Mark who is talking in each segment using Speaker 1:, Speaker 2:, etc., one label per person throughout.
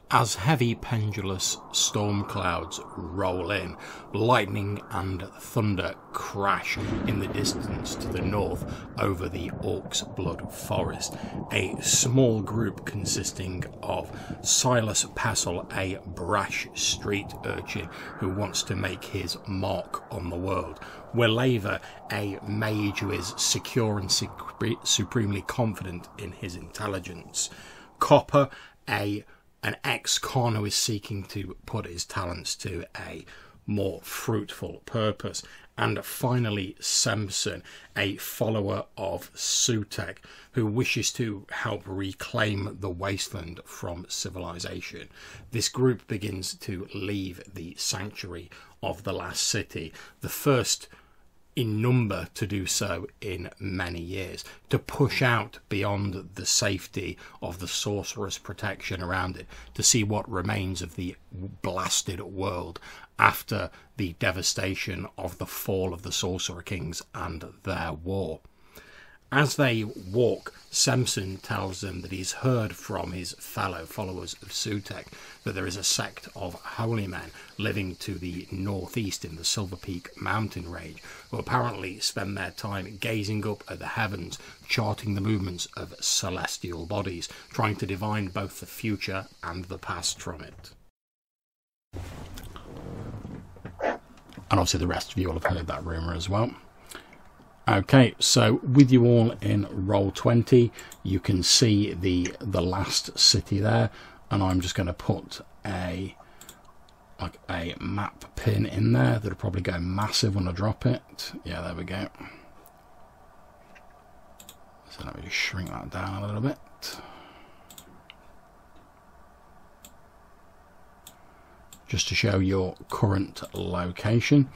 Speaker 1: As heavy pendulous storm clouds roll in, lightning and thunder crash in the distance to the north over the Orc's Blood Forest. A small group consisting of Silas Passel, a brash street urchin who wants to make his mark on the world. Willava, a mage who is secure and supremely confident in his intelligence. Copper, an ex-con who is seeking to put his talents to a more fruitful purpose. And finally, Samson, a follower of Sutek, who wishes to help reclaim the wasteland from civilization. This group begins to leave the sanctuary of the last city, the first in number to do so in many years, to push out beyond the safety of the sorcerer's protection around it, to see what remains of the blasted world after the devastation of the fall of the Sorcerer Kings and their war. As they walk, Samson tells them that he's heard from his fellow followers of Sutek that there is a sect of holy men living to the northeast in the Silver Peak mountain range, who apparently spend their time gazing up at the heavens, charting the movements of celestial bodies, trying to divine both the future and the past from it. And obviously the rest of you will have heard that rumour as well. Okay, so with you all in Roll20, you can see the last city there, and I'm just going to put a map pin in there that'll probably go massive when I drop it. Yeah, there we go. So let me just shrink that down a little bit. Just to show your current location.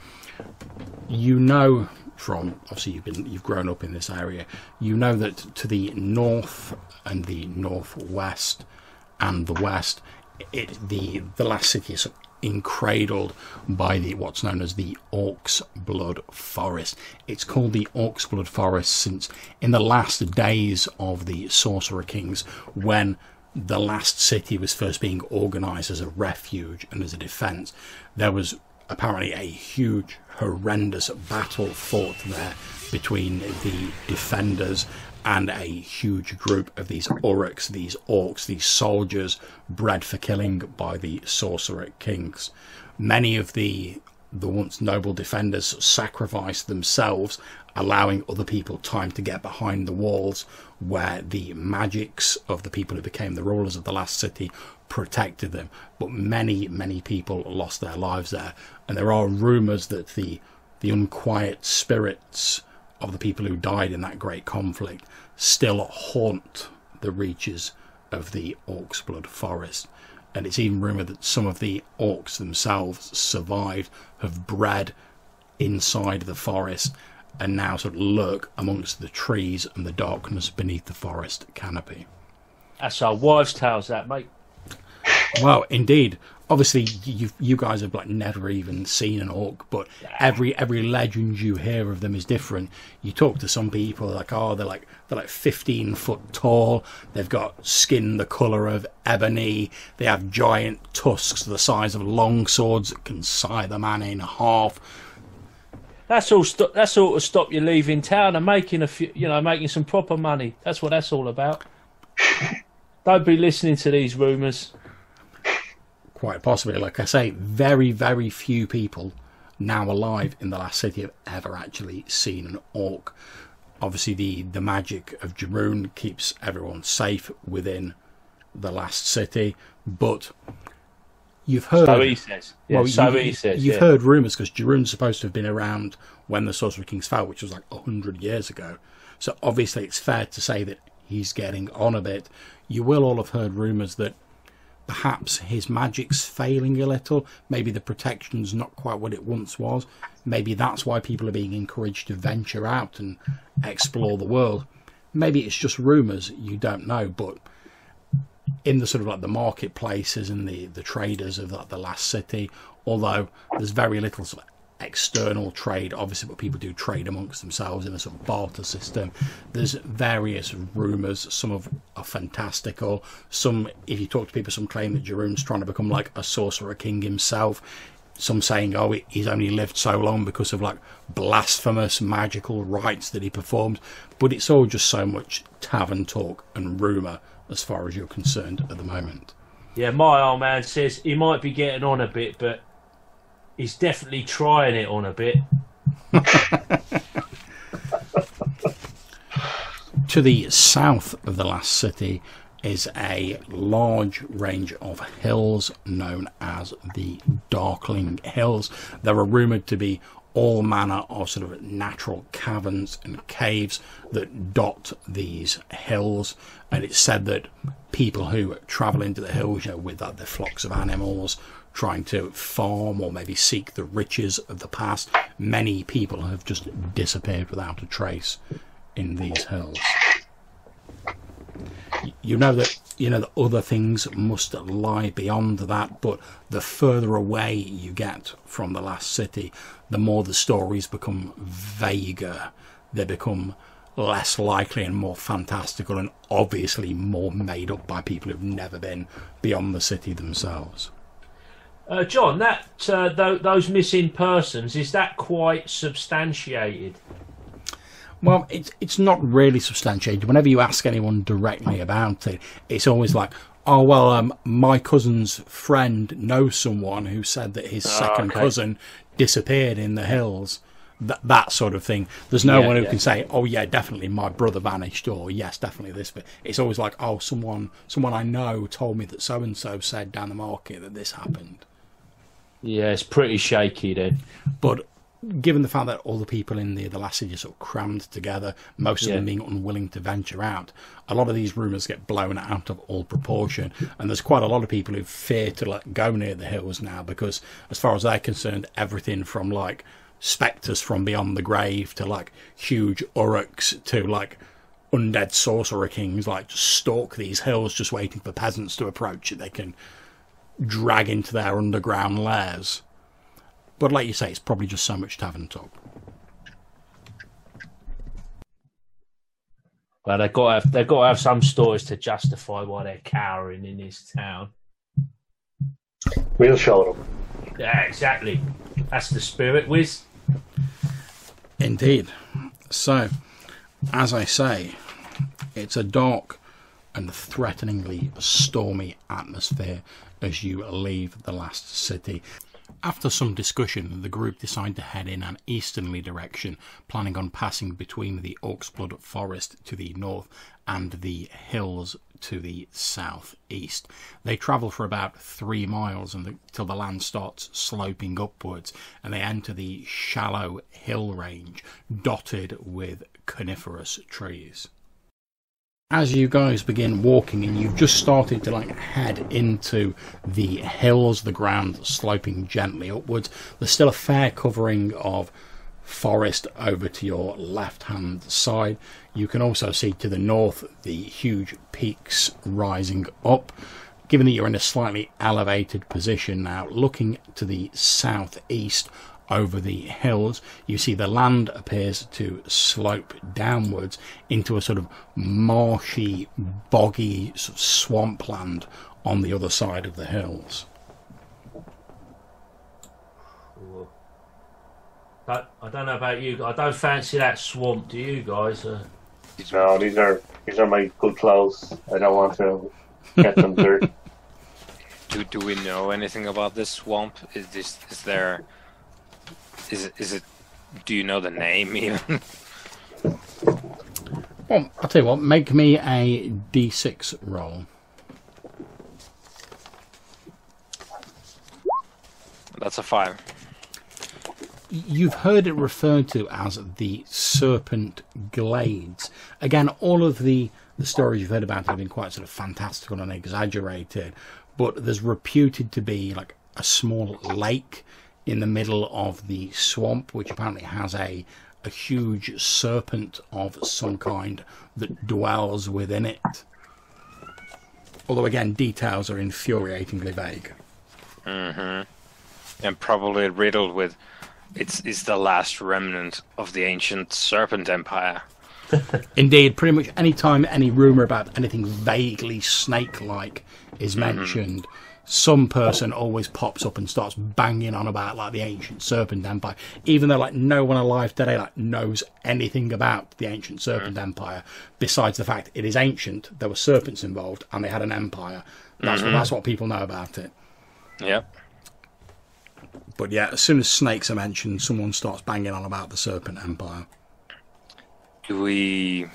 Speaker 1: You know from, obviously you've grown up in this area, you know that to the north and the northwest and the west, the last city is encradled by what's known as the Orc's Blood Forest. It's called the Orc's Blood Forest since in the last days of the Sorcerer Kings, when the last city was first being organised as a refuge and as a defence, there was apparently a huge, horrendous battle fought there between the defenders and a huge group of these Uruks, these orcs, these soldiers bred for killing by the Sorcerer Kings. Many of the once noble defenders sacrificed themselves, allowing other people time to get behind the walls, where the magics of the people who became the rulers of the last city protected them. But many people lost their lives there, and there are rumours that the unquiet spirits of the people who died in that great conflict still haunt the reaches of the Orc's Blood Forest. And it's even rumoured that some of the orcs themselves survived, have bred inside the forest, and now sort of lurk amongst the trees and the darkness beneath the forest canopy.
Speaker 2: That's our wives' tales, that, mate.
Speaker 1: Well, indeed. Obviously, you guys have like never even seen an orc, but every legend you hear of them is different. You talk to some people, like, oh, they're like 15 foot tall. They've got skin the colour of ebony. They have giant tusks the size of long swords that can scythe a man in half.
Speaker 2: That's all to stop you leaving town and making making some proper money. That's what that's all about. Don't be listening to these rumours.
Speaker 1: Quite possibly, like I say, very, very few people now alive in the last city have ever actually seen an orc. Obviously, the magic of Ja'Rune keeps everyone safe within the last city, but you've heard...
Speaker 2: So he says. Yeah, well, he says.
Speaker 1: You've heard rumours, because Ja'Rune's supposed to have been around when the Sorcerer Kings fell, which was like 100 years ago. So obviously it's fair to say that he's getting on a bit. You will all have heard rumours that perhaps his magic's failing a little. Maybe the protection's not quite what it once was. Maybe that's why people are being encouraged to venture out and explore the world. Maybe it's just rumours, you don't know. But in the sort of like the marketplaces and the traders of the last city, although there's very little sort of external trade, obviously, but people do trade amongst themselves in a sort of barter system. There's various rumours. Some are fantastical. Some, if you talk to people, some claim that Jeroen's trying to become like a sorcerer king himself. Some saying, oh, he's only lived so long because of like blasphemous magical rites that he performed. But it's all just so much tavern talk and rumour as far as you're concerned at the moment.
Speaker 2: Yeah, my old man says he might be getting on a bit, but he's definitely trying it on a bit.
Speaker 1: To the south of the last city is a large range of hills known as the Darkling Hills. There are rumoured to be all manner of sort of natural caverns and caves that dot these hills, and it's said that people who travel into the hills, with their flocks of animals, trying to farm or maybe seek the riches of the past, many people have just disappeared without a trace in these hills. You know that other things must lie beyond that, but the further away you get from the last city, the more the stories become vaguer. They become less likely and more fantastical, and obviously more made up by people who've never been beyond the city themselves.
Speaker 2: John, those missing persons, is that quite substantiated?
Speaker 1: Well, it's not really substantiated. Whenever you ask anyone directly about it, it's always like, oh, well, my cousin's friend knows someone who said that his second cousin disappeared in the hills. That sort of thing. There's no one who can say, oh, yeah, definitely my brother vanished, or yes, definitely this. But it's always like, oh, someone I know told me that so-and-so said down the market that this happened.
Speaker 2: Yeah, it's pretty shaky then.
Speaker 1: But given the fact that all the people in the last city are sort of crammed together, most of them being unwilling to venture out, a lot of these rumours get blown out of all proportion, and there's quite a lot of people who fear to go near the hills now, because as far as they're concerned, everything from like spectres from beyond the grave to like huge uruks to like undead sorcerer kings just stalk these hills, just waiting for peasants to approach it they can drag into their underground lairs. But like you say, it's probably just so much tavern talk.
Speaker 2: Well, they've got to have some stories to justify why they're cowering in this town.
Speaker 3: We'll show them.
Speaker 2: Yeah, exactly. That's the spirit, Wiz.
Speaker 1: Indeed. So, as I say, it's a dark and threateningly stormy atmosphere as you leave the last city. After some discussion, the group decide to head in an easterly direction, planning on passing between the Orcsblood Forest to the north and the hills to the southeast. They travel for about 3 miles until the land starts sloping upwards, and they enter the shallow hill range dotted with coniferous trees. As you guys begin walking, and you've just started to head into the hills, the ground sloping gently upwards, there's still a fair covering of forest over to your left hand side. You can also see to the north the huge peaks rising up. Given that you're in a slightly elevated position now, looking to the southeast over the hills, you see the land appears to slope downwards into a sort of marshy, boggy sort of swampland on the other side of the hills.
Speaker 2: I don't know about you. I don't fancy that swamp. Do you guys?
Speaker 3: No, these are my good clothes. I don't want to get them dirty.
Speaker 4: Do we know anything about this swamp? Is it? Do you know the name even?
Speaker 1: Well, I'll tell you what. Make me a D6 roll.
Speaker 4: That's a 5.
Speaker 1: You've heard it referred to as the Serpent Glades. Again, all of the stories you've heard about it have been quite sort of fantastical and exaggerated, but there's reputed to be a small lake in the middle of the swamp, which apparently has a huge serpent of some kind that dwells within it. Although, again, details are infuriatingly vague.
Speaker 4: Mm-hmm. And probably riddled with It's the last remnant of the ancient Serpent Empire.
Speaker 1: Indeed, pretty much any time any rumour about anything vaguely snake-like is mentioned, some person always pops up and starts banging on about like the ancient Serpent Empire, even though like no one alive today like knows anything about the ancient Serpent Empire besides the fact it is ancient. There were serpents involved and they had an empire. That's what people know about it.
Speaker 4: Yep.
Speaker 1: But yeah, as soon as snakes are mentioned, someone starts banging on about the Serpent Empire.
Speaker 4: The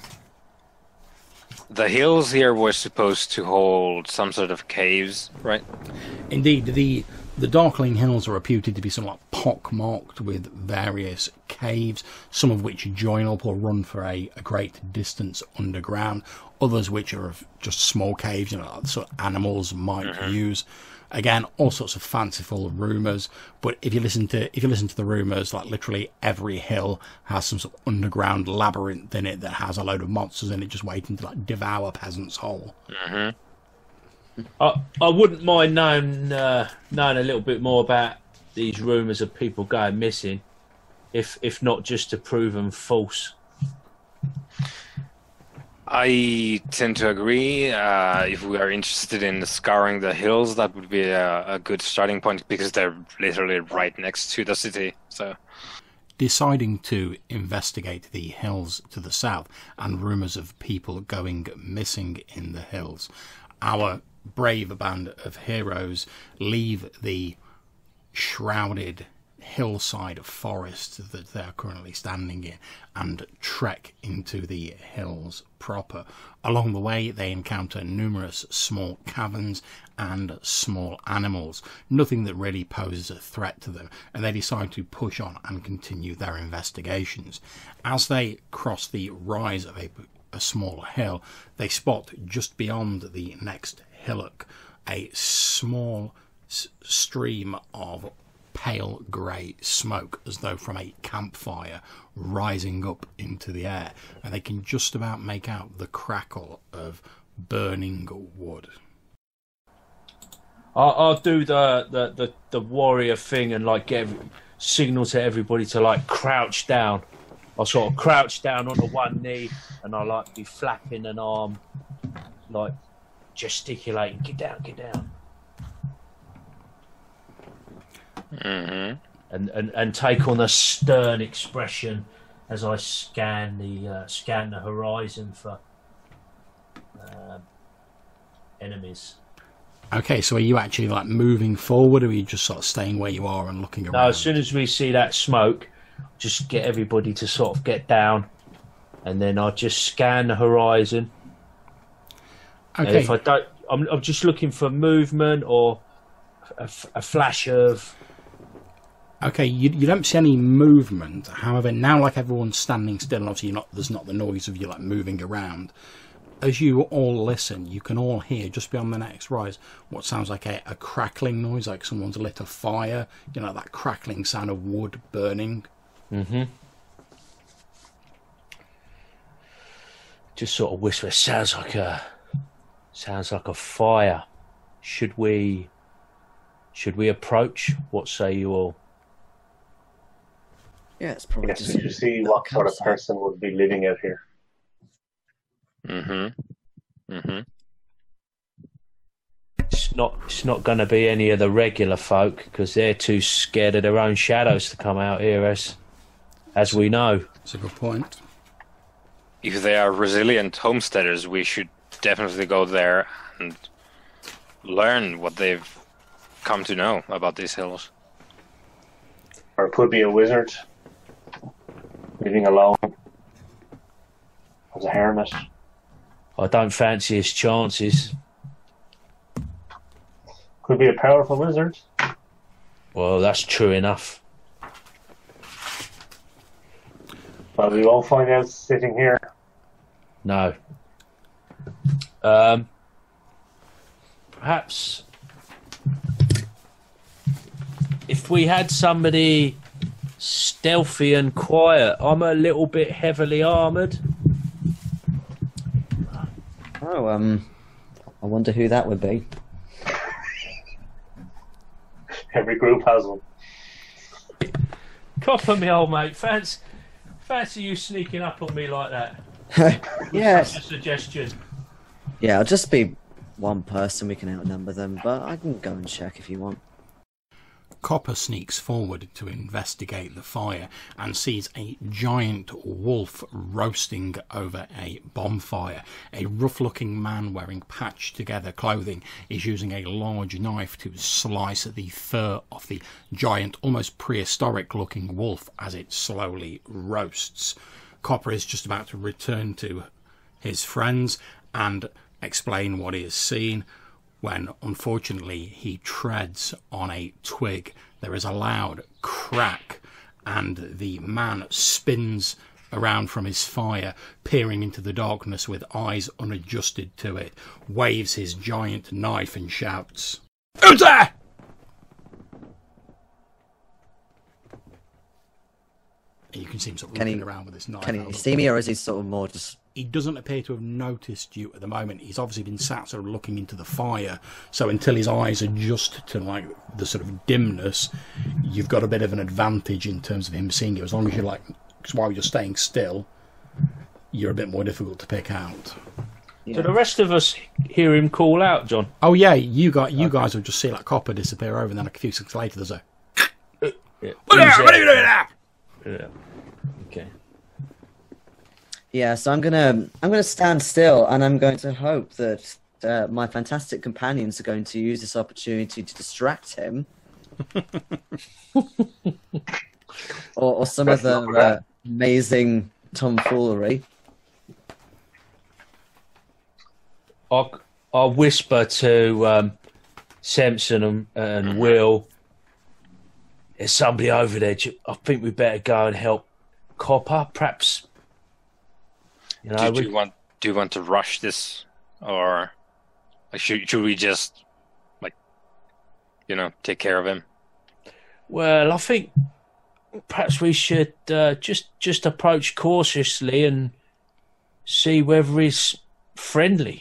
Speaker 4: hills here were supposed to hold some sort of caves, right?
Speaker 1: Indeed, the Darkling Hills are reputed to be somewhat pock-marked with various caves, some of which join up or run for a great distance underground, others which are just small caves, you know, like sort of animals might use. Again, all sorts of fanciful rumours, but if you listen to the rumours, like literally every hill has some sort of underground labyrinth in it that has a load of monsters in it just waiting to like devour peasants whole.
Speaker 2: I wouldn't mind knowing a little bit more about these rumours of people going missing, if not just to prove them false.
Speaker 4: I tend to agree. If we are interested in scouring the hills, that would be a good starting point because they're literally right next to the city. So,
Speaker 1: deciding to investigate the hills to the south and rumours of people going missing in the hills, our brave band of heroes leave the shrouded hillside forest that they're currently standing in and trek into the hills proper. Along the way they encounter numerous small caverns and small animals, nothing that really poses a threat to them, and they decide to push on and continue their investigations. As they cross the rise of a small hill, they spot just beyond the next hillock a small stream of pale grey smoke, as though from a campfire, rising up into the air, and they can just about make out the crackle of burning wood.
Speaker 2: I'll do the warrior thing and like signal to everybody to like crouch down. I'll sort of crouch down on the one knee and I'll like be flapping an arm, like gesticulating, get down. And take on a stern expression as I scan the horizon for enemies.
Speaker 1: Okay, so are you actually like moving forward, or are you just sort of staying where you are and looking around?
Speaker 2: No, as soon as we see that smoke, just get everybody to sort of get down, and then I just scan the horizon. Okay. And if I don't, I'm just looking for movement or a flash of.
Speaker 1: Okay, you don't see any movement. However, now like everyone's standing still, and obviously there's not the noise of you like moving around. As you all listen, you can all hear just beyond the next rise what sounds like a crackling noise, like someone's lit a fire. You know, that crackling sound of wood burning.
Speaker 2: Just sort of whisper. Sounds like a fire. Should we approach? What say you all?
Speaker 5: Yeah, it's probably
Speaker 3: Yes, we should see what sort of person would be living out here.
Speaker 2: It's not going to be any of the regular folk because they're too scared of their own shadows to come out here, as we know.
Speaker 1: That's a good point.
Speaker 4: If they are resilient homesteaders, we should definitely go there and learn what they've come to know about these hills.
Speaker 3: Or it could be a wizard living alone as a hermit.
Speaker 2: I don't fancy his chances.
Speaker 3: Could be a powerful wizard.
Speaker 2: Well, that's true enough.
Speaker 3: But we won't find out sitting here.
Speaker 2: No. Perhaps if we had somebody stealthy and quiet. I'm a little bit heavily armoured.
Speaker 5: Oh, I wonder who that would be.
Speaker 3: Every group has one.
Speaker 2: Copper, me old mate. Fancy you sneaking up on me like that.
Speaker 5: Yeah,
Speaker 2: Just a suggestion.
Speaker 5: yeah. I'll just be one person. We can outnumber them, but I can go and check if you want.
Speaker 1: Copper sneaks forward to investigate the fire and sees a giant wolf roasting over a bonfire. A rough-looking man wearing patched-together clothing is using a large knife to slice the fur off the giant, almost prehistoric-looking wolf as it slowly roasts. Copper is just about to return to his friends and explain what he has seen, when unfortunately he treads on a twig. There is a loud crack and the man spins around from his fire, peering into the darkness with eyes unadjusted to it, waves his giant knife and shouts, "Who's there?" You can see him sort of looking around with his knife.
Speaker 5: Can he see me, or is he sort of more just...
Speaker 1: He doesn't appear to have noticed you at the moment. He's obviously been sat sort of looking into the fire. So until his eyes adjust to like the sort of dimness, you've got a bit of an advantage in terms of him seeing you. As long as you're like, because while you're staying still, you're a bit more difficult to pick out.
Speaker 5: Yeah.
Speaker 2: So the rest of us hear him call out, John.
Speaker 1: Oh yeah, you guys will just see like Copper disappear over, and then a few seconds later there's a...
Speaker 2: Yeah.
Speaker 1: What are you doing there?
Speaker 2: Yeah. Okay.
Speaker 5: Yeah, so I'm gonna stand still, and I'm going to hope that my fantastic companions are going to use this opportunity to distract him, or some other amazing tomfoolery.
Speaker 2: I'll whisper to Samson and Will. There's somebody over there. I think we better go and help Copper, perhaps. You know,
Speaker 4: do you want to rush this, or like, should we just take care of him?
Speaker 2: Well, I think perhaps we should just approach cautiously and see whether he's friendly.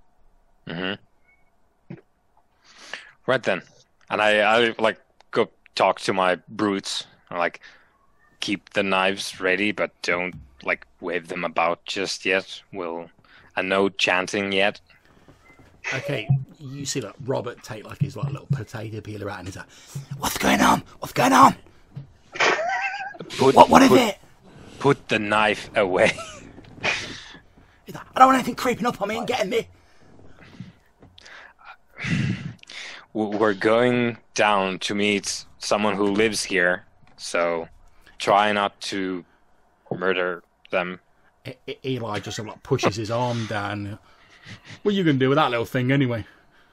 Speaker 4: Mm-hmm. Right then, and I like go talk to my brutes. Like, keep the knives ready, but don't like wave them about just yet. And no chanting yet.
Speaker 1: Okay, you see like Robert take like his like little potato peeler out, and he's like, "What's going on? What's going on? What is it?"
Speaker 4: Put the knife away.
Speaker 1: He's like, "I don't want anything creeping up on me and getting me."
Speaker 4: We're going down to meet someone who lives here, so try not to murder them.
Speaker 1: Eli just sort of like pushes his arm down. What are you going to do with that little thing anyway?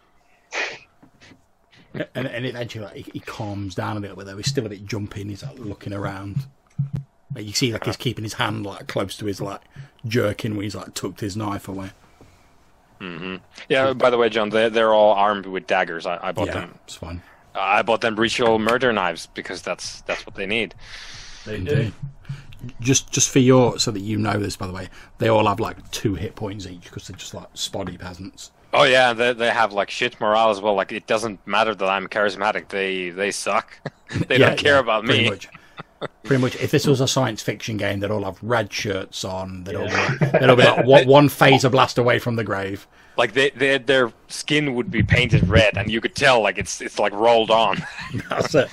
Speaker 1: And eventually like, he calms down a little bit, though he's still a bit jumpy and he's like looking around. Like, you see like he's keeping his hand like close to his like jerkin when he's like tucked his knife away.
Speaker 4: Mm-hmm. Yeah, by the way, John, they're all armed with daggers. I bought them.
Speaker 1: It's fine.
Speaker 4: I bought them ritual murder knives because that's what they need.
Speaker 2: They do.
Speaker 1: Just for your, so that you know this, by the way, they all have like 2 hit points each because they're just like spotty peasants.
Speaker 4: Oh yeah, they have like shit morale as well. Like, it doesn't matter that I'm charismatic. They suck. They don't care about me.
Speaker 1: Pretty much. If this was a science fiction game, they'd all have red shirts on. They'd all be like one phaser blast away from the grave.
Speaker 4: Like their skin would be painted red, and you could tell like it's like rolled on.
Speaker 1: That's it.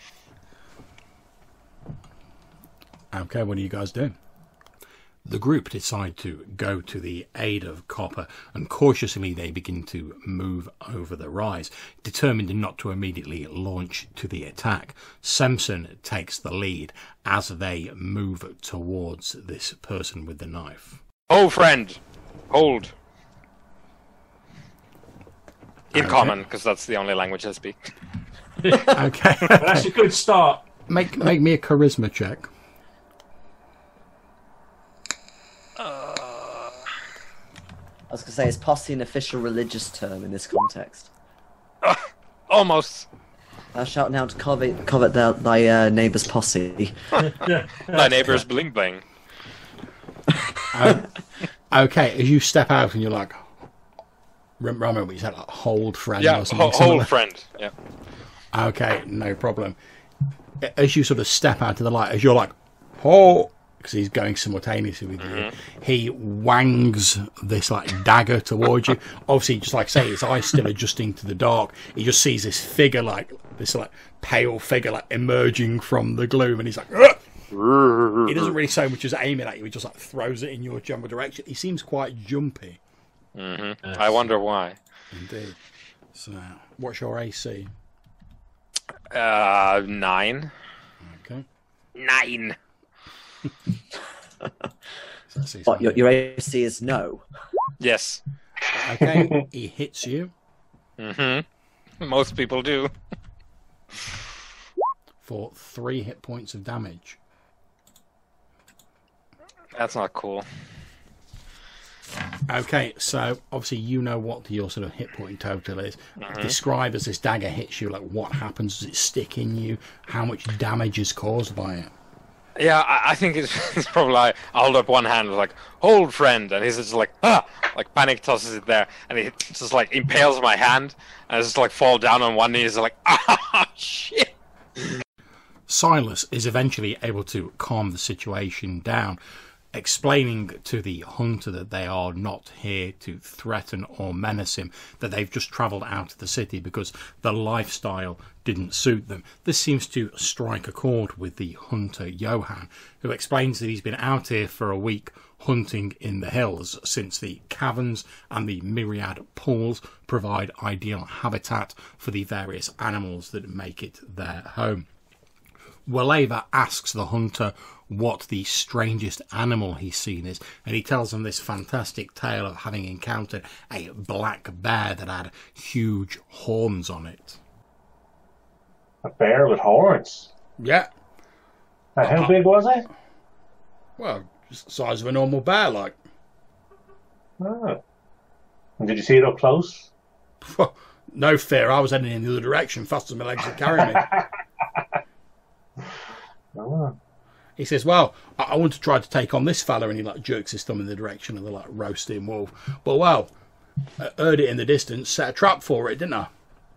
Speaker 1: Okay, what are you guys doing? The group decide to go to the aid of Copper, and cautiously they begin to move over the rise, determined not to immediately launch to the attack. Samson takes the lead as they move towards this person with the knife.
Speaker 4: Oh, friend, hold. In common, because that's the only language I speak.
Speaker 1: Okay.
Speaker 2: That's a good start.
Speaker 1: Make me a charisma check.
Speaker 5: I was going to say, is posse an official religious term in this context?
Speaker 4: Almost.
Speaker 5: Thou shalt now covet thy neighbour's posse.
Speaker 4: My neighbor's bling bling.
Speaker 1: Okay, as you step out and you're like, remember what you said, like hold friend
Speaker 4: Yeah,
Speaker 1: or something?
Speaker 4: hold friend. Yeah.
Speaker 1: Okay, no problem. as you sort of step out of the light, as you're like, oh, because he's going simultaneously with you, he wangs this like dagger towards you. Obviously, just like I say, his eyes still adjusting to the dark. He just sees this figure, like this like pale figure, like emerging from the gloom, and he's like, ugh! He doesn't really so much as aiming at you. He just like throws it in your general direction. He seems quite jumpy.
Speaker 4: I wonder why.
Speaker 1: Indeed. So, what's your AC?
Speaker 4: 9.
Speaker 1: Okay.
Speaker 4: 9.
Speaker 5: What, your AC is no?
Speaker 4: Yes.
Speaker 1: Okay, he hits you
Speaker 4: Most people do.
Speaker 1: for 3 hit points of damage.
Speaker 4: That's not cool.
Speaker 1: Okay, so obviously you know what your sort of hit point total is. Describe as this dagger hits you, like what happens, does it stick in you, how much damage is caused by it?
Speaker 4: Yeah, I think it's probably like, I hold up one hand like, hold friend, and he's just like, like panic tosses it there, and he just like impales my hand, and I just like fall down on one knee, he's like, ah, shit.
Speaker 1: Silas is eventually able to calm the situation down, explaining to the hunter that they are not here to threaten or menace him, that they've just travelled out of the city because the lifestyle didn't suit them. This seems to strike a chord with the hunter Johan, who explains that he's been out here for a week hunting in the hills since the caverns and the myriad pools provide ideal habitat for the various animals that make it their home. Waleva asks the hunter what the strangest animal he's seen is, and he tells him this fantastic tale of having encountered a black bear that had huge horns on it.
Speaker 3: A bear with horns?
Speaker 1: Yeah.
Speaker 3: How big was it?
Speaker 1: Well, just the size of a normal bear, like.
Speaker 3: Oh. And did you see it up close?
Speaker 1: No fear, I was heading in the other direction, fast as my legs would carry me.
Speaker 3: Oh.
Speaker 1: He says, well, I want to try to take on this fella, and he like jerks his thumb in the direction of the like roasting wolf. But well, I heard it in the distance, set a trap for it, didn't I?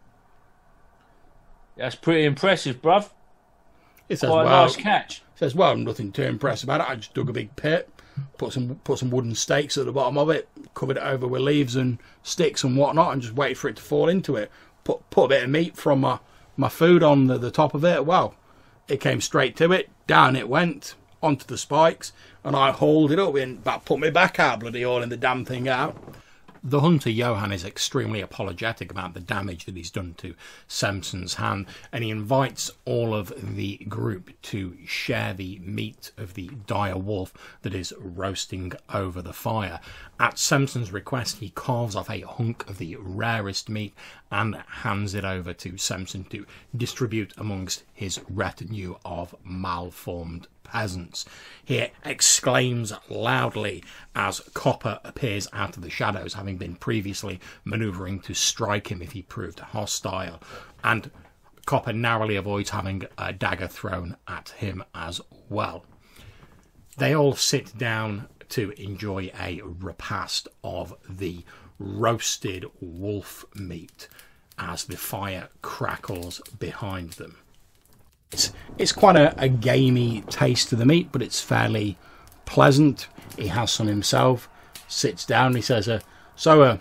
Speaker 2: That's pretty impressive, bruv.
Speaker 1: He says,
Speaker 2: Quite a
Speaker 1: well,
Speaker 2: nice catch.
Speaker 1: says, well, nothing too impressed about it. I just dug a big pit, put some wooden stakes at the bottom of it, covered it over with leaves and sticks and whatnot, and just waited for it to fall into it. Put a bit of meat from my food on the top of it. Well, it came straight to it, down it went, onto the spikes, and I hauled it up and put my back out, bloody hauling the damn thing out. The hunter Johan is extremely apologetic about the damage that he's done to Samson's hand, and he invites all of the group to share the meat of the dire wolf that is roasting over the fire. At Samson's request, he carves off a hunk of the rarest meat and hands it over to Samson to distribute amongst his retinue of malformed peasants. He exclaims loudly as Copper appears out of the shadows, having been previously manoeuvring to strike him if he proved hostile, and Copper narrowly avoids having a dagger thrown at him as well. They all sit down to enjoy a repast of the roasted wolf meat as the fire crackles behind them. It's quite a gamey taste to the meat, but it's fairly pleasant. He has some himself, sits down, he says, so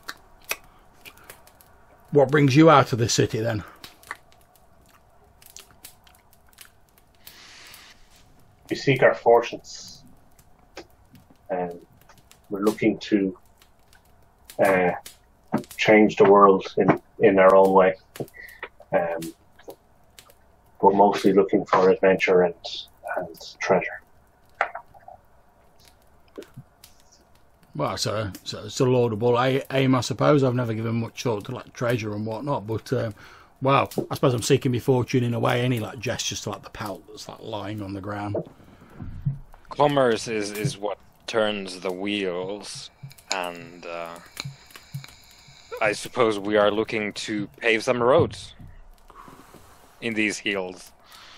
Speaker 1: what brings you out of the city then?
Speaker 3: We seek our fortunes. We're looking to change the world in our own way. We're mostly looking for adventure and treasure.
Speaker 1: Well, it's a laudable aim, I suppose. I've never given much thought to like treasure and whatnot, but well, I suppose I'm seeking my fortune in a way. Any like gestures to like the pelt that's like lying on the ground.
Speaker 4: Commerce is what turns the wheels, and I suppose we are looking to pave some roads in these hills.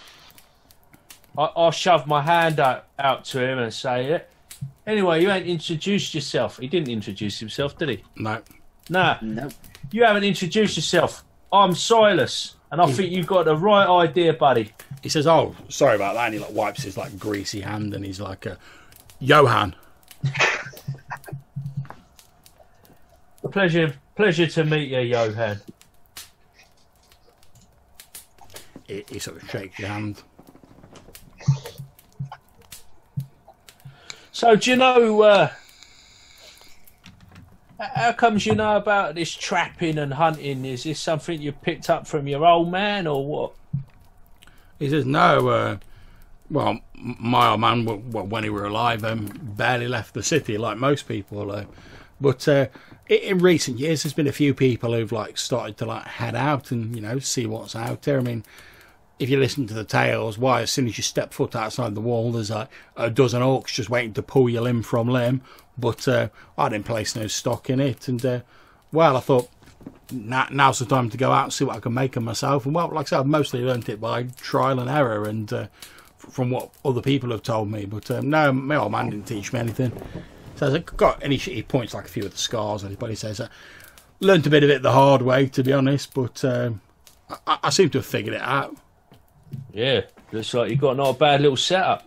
Speaker 2: I'll shove my hand out to him and say, anyway, you ain't introduced yourself. He didn't introduce himself, did he?
Speaker 1: No.
Speaker 2: Nah.
Speaker 5: No.
Speaker 2: You haven't introduced yourself. I'm Silas, and I think you've got the right idea, buddy.
Speaker 1: He says, "Oh, sorry about that," and he like wipes his like greasy hand, and he's like, "Johan."
Speaker 2: Pleasure to meet you, Johan.
Speaker 1: He sort of shakes your hand.
Speaker 2: So, do you know, how comes you know about this trapping and hunting? Is this something you picked up from your old man, or what?
Speaker 1: He says, "No, well, my old man, when he were alive, barely left the city like most people. But in recent years, there's been a few people who've like started to like head out and see what's out there. I mean, if you listen to the tales, why as soon as you step foot outside the wall, there's like a dozen orcs just waiting to pull you limb from limb. But I didn't place no stock in it, and well, I thought now's the time to go out and see what I can make of myself. And well, like I said, I've mostly learnt it by trial and error, and from what other people have told me. But no, my old man didn't teach me anything. So I got, and he points like a few of the scars on his body. He says, learnt a bit of it the hard way, to be honest, but I seem to have figured it out.
Speaker 2: Yeah, looks like you've got not a bad little setup.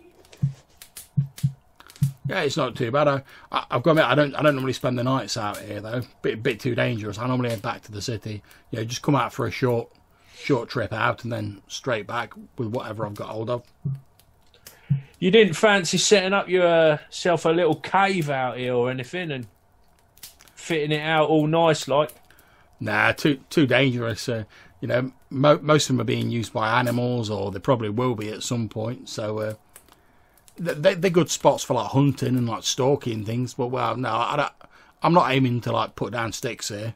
Speaker 1: Yeah, it's not too bad. I've got to admit, I don't normally spend the nights out here though. Bit too dangerous. I normally head back to the city. Just come out for a short trip out and then straight back with whatever I've got hold of.
Speaker 2: You didn't fancy setting up yourself a little cave out here or anything and fitting it out all nice like?
Speaker 1: Nah, too dangerous. Most of them are being used by animals, or they probably will be at some point. So they're good spots for like hunting and like stalking and things. But well, no, I'm not aiming to like put down sticks here.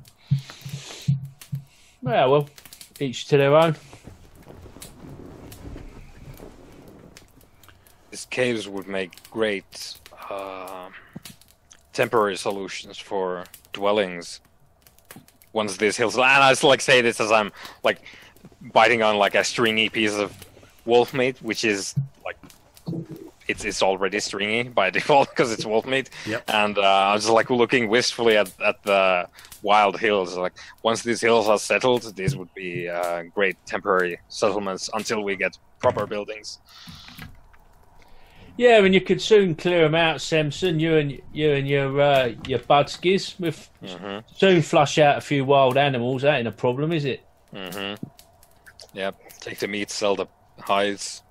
Speaker 2: Yeah, well, each to their own.
Speaker 4: These caves would make great temporary solutions for dwellings. Once these hills, and I just like say this as I'm like biting on like a stringy piece of wolf meat, which is like it's already stringy by default because it's wolf meat.
Speaker 1: Yep.
Speaker 4: And I was just like looking wistfully at the wild hills. Like once these hills are settled, these would be great temporary settlements until we get proper buildings.
Speaker 2: Yeah, and you could soon clear them out, Samson. You and your budskies. With soon flush out a few wild animals. That ain't a problem, is it?
Speaker 4: Yep. Take the meat, sell the hides.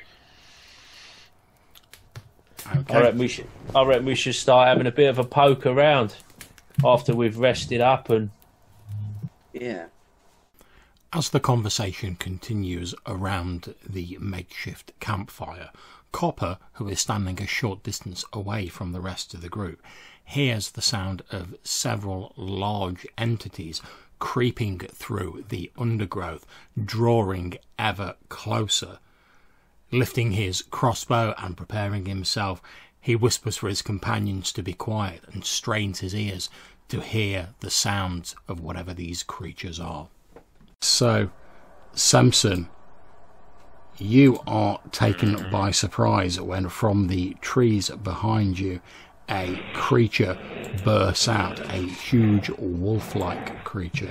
Speaker 1: Okay.
Speaker 2: I reckon we should start having a bit of a poke around after we've rested up and.
Speaker 5: Yeah.
Speaker 1: As the conversation continues around the makeshift campfire, Copper, who is standing a short distance away from the rest of the group, hears the sound of several large entities creeping through the undergrowth, drawing ever closer. Lifting his crossbow and preparing himself, he whispers for his companions to be quiet and strains his ears to hear the sounds of whatever these creatures are. So, Samson, you are taken by surprise when from the trees behind you a creature bursts out, a huge wolf-like creature.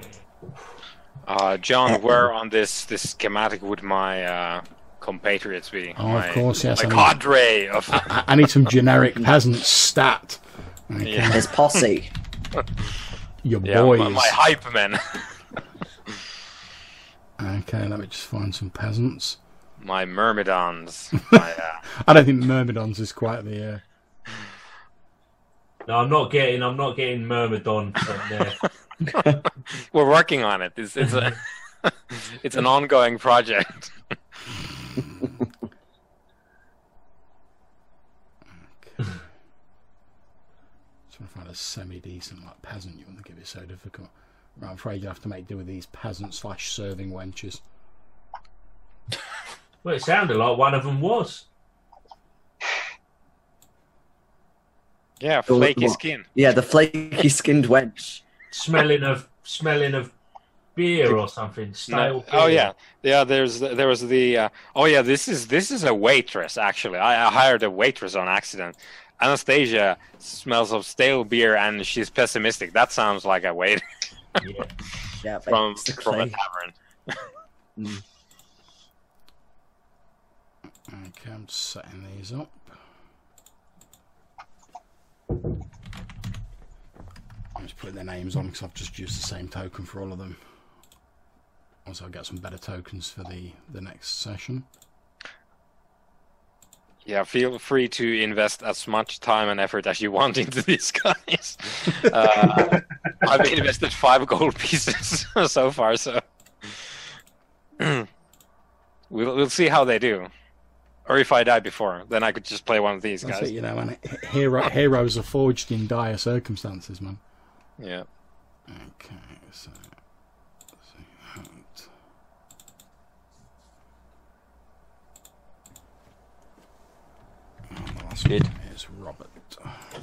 Speaker 4: John, where on this schematic would my compatriots be?
Speaker 1: Oh, of course, yes.
Speaker 4: My cadre of...
Speaker 1: I need some generic peasant stat. Okay.
Speaker 4: Yeah.
Speaker 5: His posse.
Speaker 1: Your boys.
Speaker 4: My hype men.
Speaker 1: Okay, let me just find some peasants.
Speaker 4: My myrmidons.
Speaker 1: I don't think myrmidons is quite the.
Speaker 2: No, I'm not getting myrmidon from there.
Speaker 4: We're working on it. It's it's an ongoing project.
Speaker 1: Okay. Trying to find a semi-decent like peasant. You want to give it so difficult. I'm afraid you have to make do with these peasant/serving wenches.
Speaker 2: Well, it sounded like one of them was.
Speaker 4: Yeah, flaky skin.
Speaker 5: Yeah, the flaky skinned wench.
Speaker 2: Smelling of beer or something. Stale beer.
Speaker 4: Oh yeah. There was the. Oh yeah, this is a waitress. Actually, I hired a waitress on accident. Anastasia smells of stale beer and she's pessimistic. That sounds like a waiter.
Speaker 2: Yeah.
Speaker 5: Yeah,
Speaker 4: from a
Speaker 5: basically.
Speaker 4: tavern.
Speaker 1: Okay, I'm just setting these up. I'm just putting their names on because I've just used the same token for all of them. Also, I'll get some better tokens for the next session.
Speaker 4: Yeah, feel free to invest as much time and effort as you want into these guys. I've invested 5 gold pieces so far, so we'll see how they do. Or if I die before, then I could just play one of these
Speaker 1: That's
Speaker 4: guys.
Speaker 1: it, you know, and heroes are forged in dire circumstances, man.
Speaker 4: Yeah.
Speaker 1: Okay, so let's see that. Oh, the last
Speaker 2: Good.
Speaker 1: one is Robert. Okay.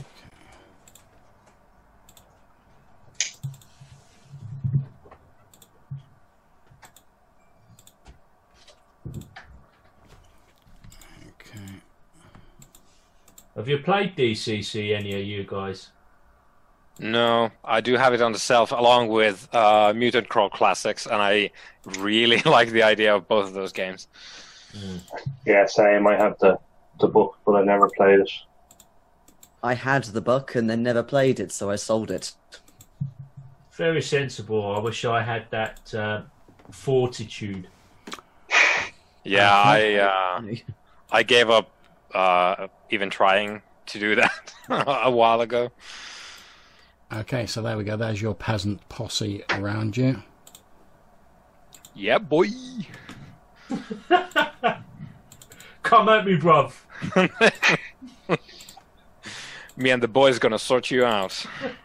Speaker 1: Okay.
Speaker 2: Have you played DCC, any of you guys?
Speaker 4: No, I do have it on the shelf along with Mutant Crawl Classics, and I really like the idea of both of those games.
Speaker 3: Yeah, same. I have the book, but I never played it.
Speaker 5: I had the book and then never played it, so I sold it.
Speaker 2: Very sensible. I wish I had that fortitude.
Speaker 4: Yeah, I gave up even trying to do that a while ago.
Speaker 1: Okay, so there we go. There's your peasant posse around you.
Speaker 4: Yeah, boy.
Speaker 2: Come at me, bruv.
Speaker 4: Me and the boys gonna sort you out.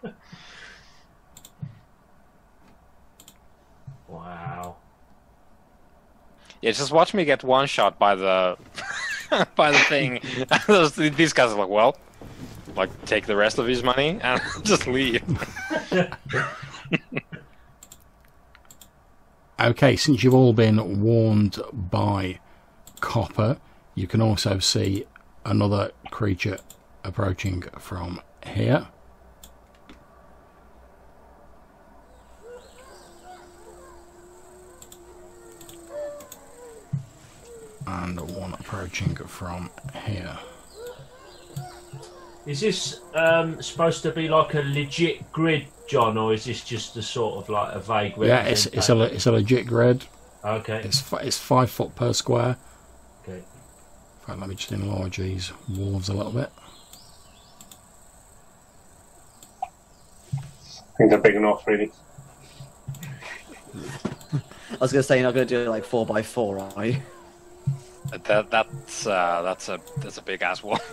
Speaker 2: Wow.
Speaker 4: Yeah, just watch me get one shot by the by the thing. These guys are like, well, like take the rest of his money and just leave.
Speaker 1: Okay, since you've all been warned by Copper, you can also see another creature approaching from here. And one approaching from here.
Speaker 2: Is this supposed to be like a legit grid, John, or is this just a sort of like a vague
Speaker 1: Yeah, it's a legit grid.
Speaker 2: Okay.
Speaker 1: It's 5 foot per square.
Speaker 2: Okay.
Speaker 1: In fact, let me just enlarge these walls a little bit.
Speaker 3: I think they're big enough, really.
Speaker 5: I was going to say, you're not going to do it like 4x4, are you?
Speaker 4: That's a big ass wall.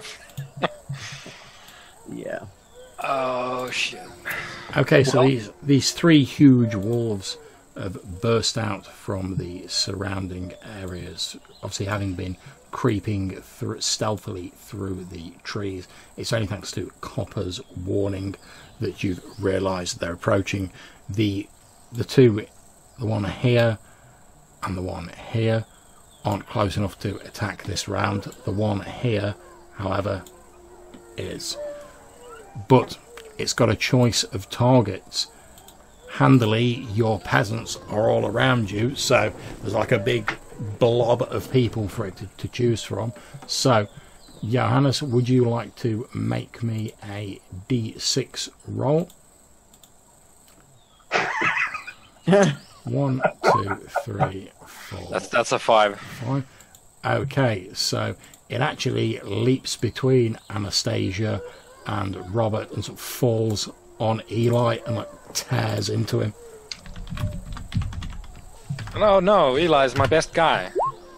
Speaker 5: Yeah.
Speaker 4: Oh shit.
Speaker 1: Okay, so these 3 huge wolves have burst out from the surrounding areas, obviously having been creeping stealthily through the trees. It's only thanks to Copper's warning that you've realised they're approaching. The one here and the one here aren't close enough to attack this round. The one here, however, is. But it's got a choice of targets. Handily, your peasants are all around you, so there's like a big blob of people for it to choose from. So, Johannes, would you like to make me a D6 roll? 1, 2, 3, 4.
Speaker 4: That's a 5.
Speaker 1: 5. Okay, so it actually leaps between Anastasia and Robert and sort of falls on Eli and like tears into him.
Speaker 4: No, Eli's my best guy.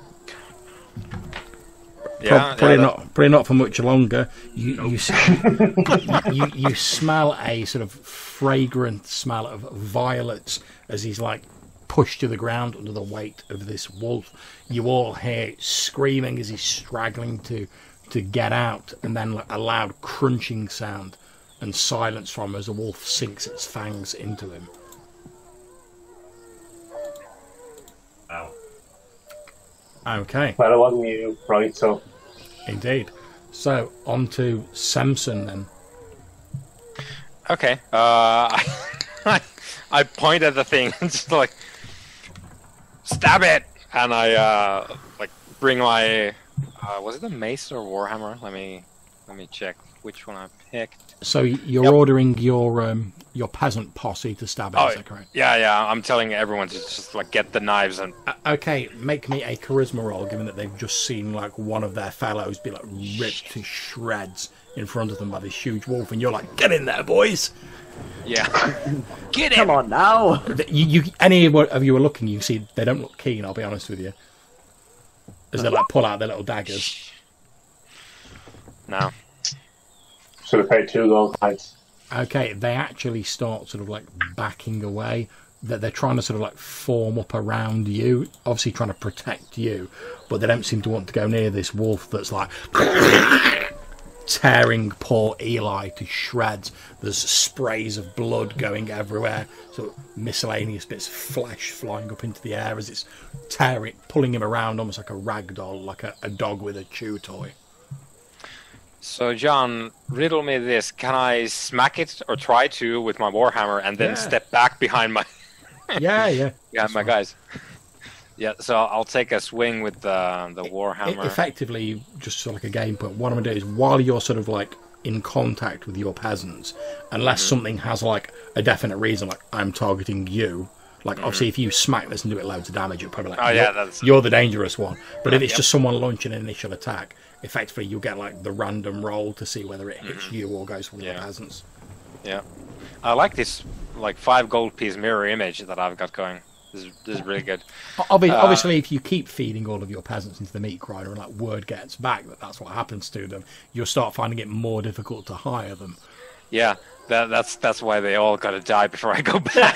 Speaker 4: Yeah,
Speaker 1: probably not for much longer. You smell a sort of fragrant smell of violets as he's like pushed to the ground under the weight of this wolf. You all hear screaming as he's struggling to get out, and then like a loud crunching sound and silence from as the wolf sinks its fangs into him.
Speaker 2: Wow.
Speaker 1: Okay.
Speaker 3: Well, it wasn't you, right? So
Speaker 1: Indeed. So, on to Samson then.
Speaker 4: Okay. I point at the thing and just like stab it, and I like bring my was it a mace or warhammer? Let me check which one I picked.
Speaker 1: So you're ordering your peasant posse to stab it, is that correct?
Speaker 4: Yeah. I'm telling everyone to just like get the knives and.
Speaker 1: Okay, make me a charisma roll, given that they've just seen like one of their fellows be like ripped to shreds in front of them by this huge wolf, and you're like, "Get in there, boys!"
Speaker 4: Yeah, get in.
Speaker 5: Come on now.
Speaker 1: Any of you are looking, you see they don't look keen. I'll be honest with you, as they like pull out their little daggers.
Speaker 4: No.
Speaker 3: Should have paid 2 gold points.
Speaker 1: Okay, they actually start sort of like backing away. That they're trying to sort of like form up around you, obviously trying to protect you, but they don't seem to want to go near this wolf that's like tearing poor Eli to shreds. There's sprays of blood going everywhere, so miscellaneous bits of flesh flying up into the air as it's pulling him around almost like a rag doll, like a dog with a chew toy.
Speaker 4: So, John, riddle me this. Can I smack it or try to with my warhammer and then step back behind my
Speaker 1: Yeah,
Speaker 4: behind my guys? Yeah, so I'll take a swing with the warhammer.
Speaker 1: Effectively, just sort of like a game point, what I'm going to do is while you're sort of like in contact with your peasants, unless something has like a definite reason, like I'm targeting you, like obviously if you smack this and do it loads of damage, you're probably like, you're the dangerous one. But if it's just someone launching an initial attack, effectively you'll get like the random roll to see whether it hits you or goes for one of the peasants.
Speaker 4: Yeah, I like this like 5 gold piece mirror image that I've got going. This is really good.
Speaker 1: Obviously, if you keep feeding all of your peasants into the meat grinder and like word gets back that that's what happens to them, you'll start finding it more difficult to hire them.
Speaker 4: Yeah, that's why they all got to die before I go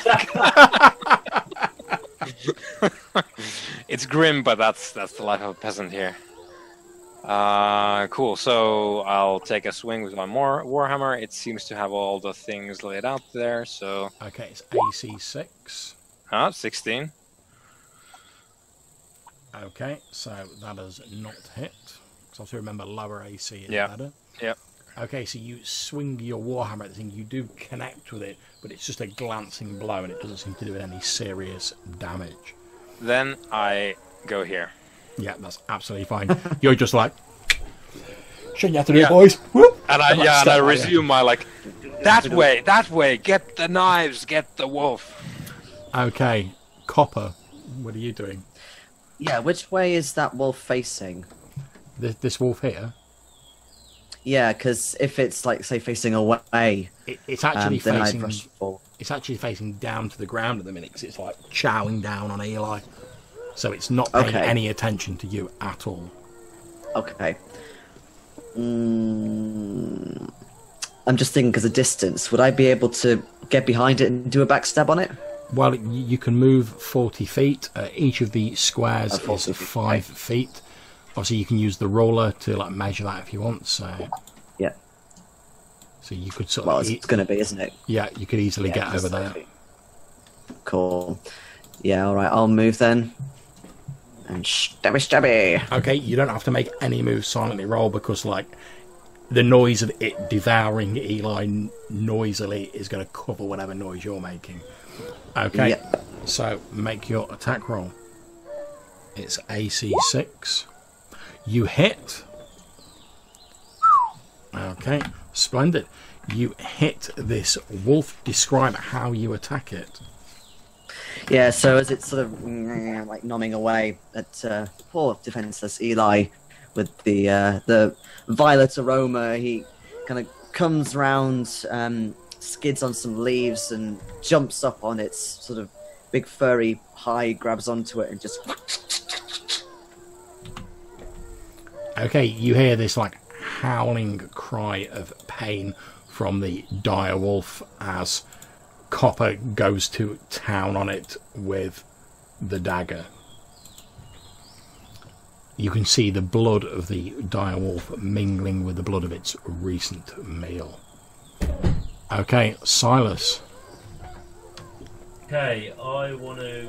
Speaker 4: back. It's grim, but that's the life of a peasant here. Cool. So I'll take a swing with my warhammer. It seems to have all the things laid out there. So
Speaker 1: okay, it's AC 6.
Speaker 4: 16.
Speaker 1: Okay, so that has not hit. Because also remember, lower AC is better.
Speaker 4: Yep.
Speaker 1: Okay, so you swing your warhammer at the thing. You do connect with it, but it's just a glancing blow, and it doesn't seem to do any serious damage.
Speaker 4: Then I go here.
Speaker 1: Yeah, that's absolutely fine. You're just like, shouldn't you have to do it, boys? Whoop!
Speaker 4: And I resume my like, that way, get the knives, get the wolf.
Speaker 1: Okay, Copper, what are you doing?
Speaker 5: Yeah, which way is that wolf facing?
Speaker 1: This wolf here?
Speaker 5: Yeah, because if it's like say facing away,
Speaker 1: it's actually
Speaker 5: then
Speaker 1: facing.
Speaker 5: I'd rush forward.
Speaker 1: It's actually facing down to the ground at the minute because it's like chowing down on Eli, so it's not paying any attention to you at all.
Speaker 5: Okay. I'm just thinking because of distance, would I be able to get behind it and do a backstab on it?
Speaker 1: Well, you can move 40 feet. Each of the squares is 5 feet. Obviously, you can use the roller to like measure that if you want. So
Speaker 5: yeah.
Speaker 1: So you could sort of.
Speaker 5: Well, it's going to be, isn't it?
Speaker 1: Yeah, you could easily get over there.
Speaker 5: Cool. Yeah. All right. I'll move then. And stabby.
Speaker 1: Okay, you don't have to make any moves silently roll because like the noise of it devouring Eli noisily is going to cover whatever noise you're making. Okay, so make your attack roll. It's AC 6. You hit. Okay, splendid. You hit this wolf. Describe how you attack it.
Speaker 5: Yeah, so as it's sort of like nomming away at poor defenseless Eli with the violet aroma, he kind of comes round, skids on some leaves and jumps up on its sort of big furry hide, grabs onto it and just...
Speaker 1: Okay, you hear this like howling cry of pain from the dire wolf as Copper goes to town on it with the dagger. You can see the blood of the dire wolf mingling with the blood of its recent meal. Okay, Silas.
Speaker 2: Okay, I want to.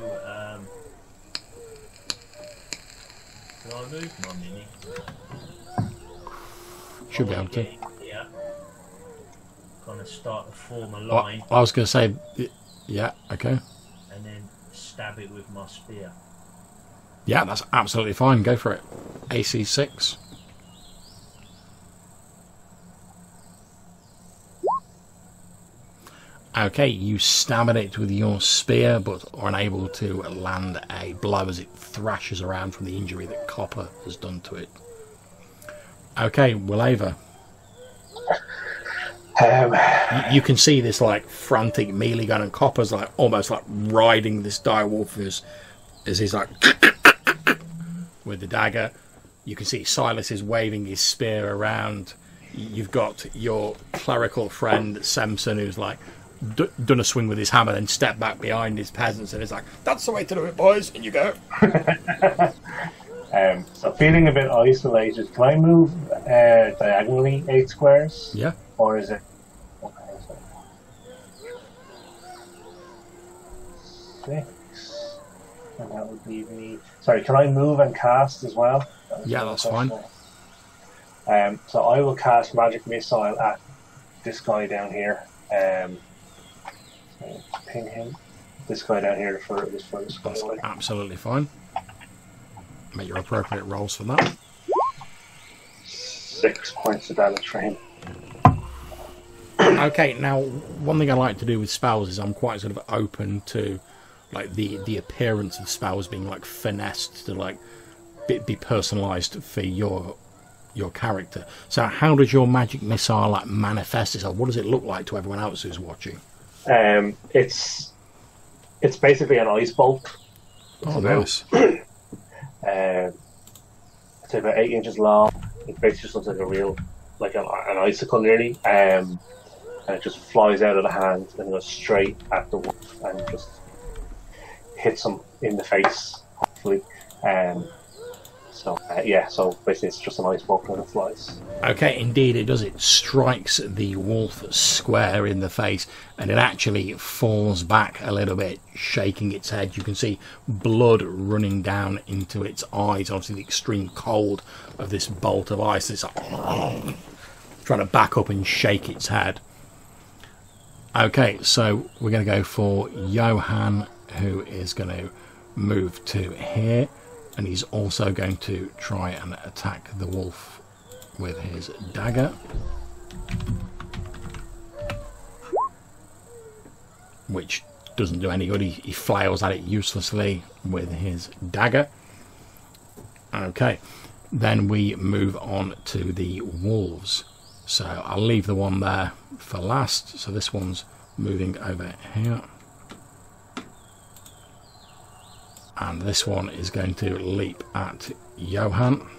Speaker 2: Can I move my mini?
Speaker 1: Should be able to.
Speaker 2: Yeah. Kind of start to form a line.
Speaker 1: I was going to say, Yeah, okay.
Speaker 2: and then stab it with my spear.
Speaker 1: Yeah, that's absolutely fine. Go for it. AC 6. Okay, you stab at it with your spear, but are unable to land a blow as it thrashes around from the injury that Copper has done to it. Okay, Willava. You can see this like frantic melee gun, and Copper's like almost like riding this direwolf as he's like with the dagger. You can see Silas is waving his spear around. You've got your clerical friend Samson, who's like done a swing with his hammer, then stepped back behind his peasants, and is like, "That's the way to do it, boys." And you go.
Speaker 3: So feeling a bit isolated, can I move diagonally 8 squares?
Speaker 1: Yeah.
Speaker 3: Or is it? Okay, so 6, and that would leave me. Sorry, can I move and cast as well?
Speaker 1: Yeah, that's fine.
Speaker 3: So I will cast Magic Missile at this guy down here. Ping him. This guy down here for this guy
Speaker 1: That's
Speaker 3: away.
Speaker 1: absolutely fine. Make your appropriate rolls for that.
Speaker 3: 6 points of damage for him.
Speaker 1: Okay, now one thing I like to do with spells is I'm quite sort of open to like the appearance of spells being like finessed to like be personalised for your character. So how does your magic missile like manifest itself? What does it look like to everyone else who's watching?
Speaker 3: It's basically an ice bolt.
Speaker 1: Oh, nice.
Speaker 3: It's about 8 inches long. It basically just looks like a real, like an icicle nearly. And it just flies out of the hand and goes straight at the wolf and just hits him in the face, hopefully. So basically it's just an ice bolt and it flies.
Speaker 1: Okay, indeed it does. It strikes the wolf square in the face, and it actually falls back a little bit, shaking its head. You can see blood running down into its eyes. Obviously the extreme cold of this bolt of ice. It's like trying to back up and shake its head. Okay, so we're going to go for Johan, who is going to move to here. And he's also going to try and attack the wolf with his dagger. Which doesn't do any good. He flails at it uselessly with his dagger. Okay, then we move on to the wolves. So I'll leave the one there for last. So this one's moving over here. And this one is going to leap at Johan.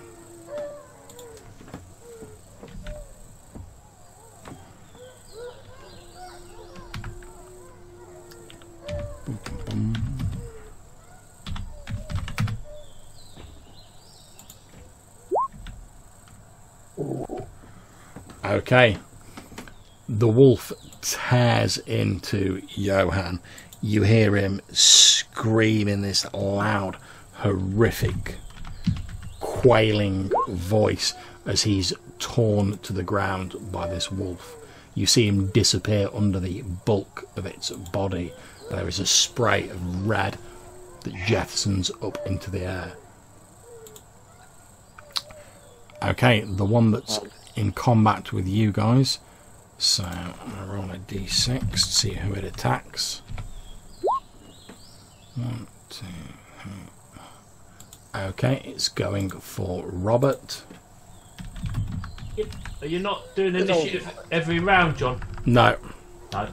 Speaker 1: Okay. The wolf tears into Johan. You hear him scream in this loud, horrific, quailing voice as he's torn to the ground by this wolf. You see him disappear under the bulk of its body. There is a spray of red that jetsons up into the air. Okay, the one that's in combat with you guys. So I'm going to roll a d6 to see who it attacks. 1, 2, 3. Okay, it's going for Robert.
Speaker 2: Are you not doing initiative every round, John?
Speaker 1: No.
Speaker 2: No.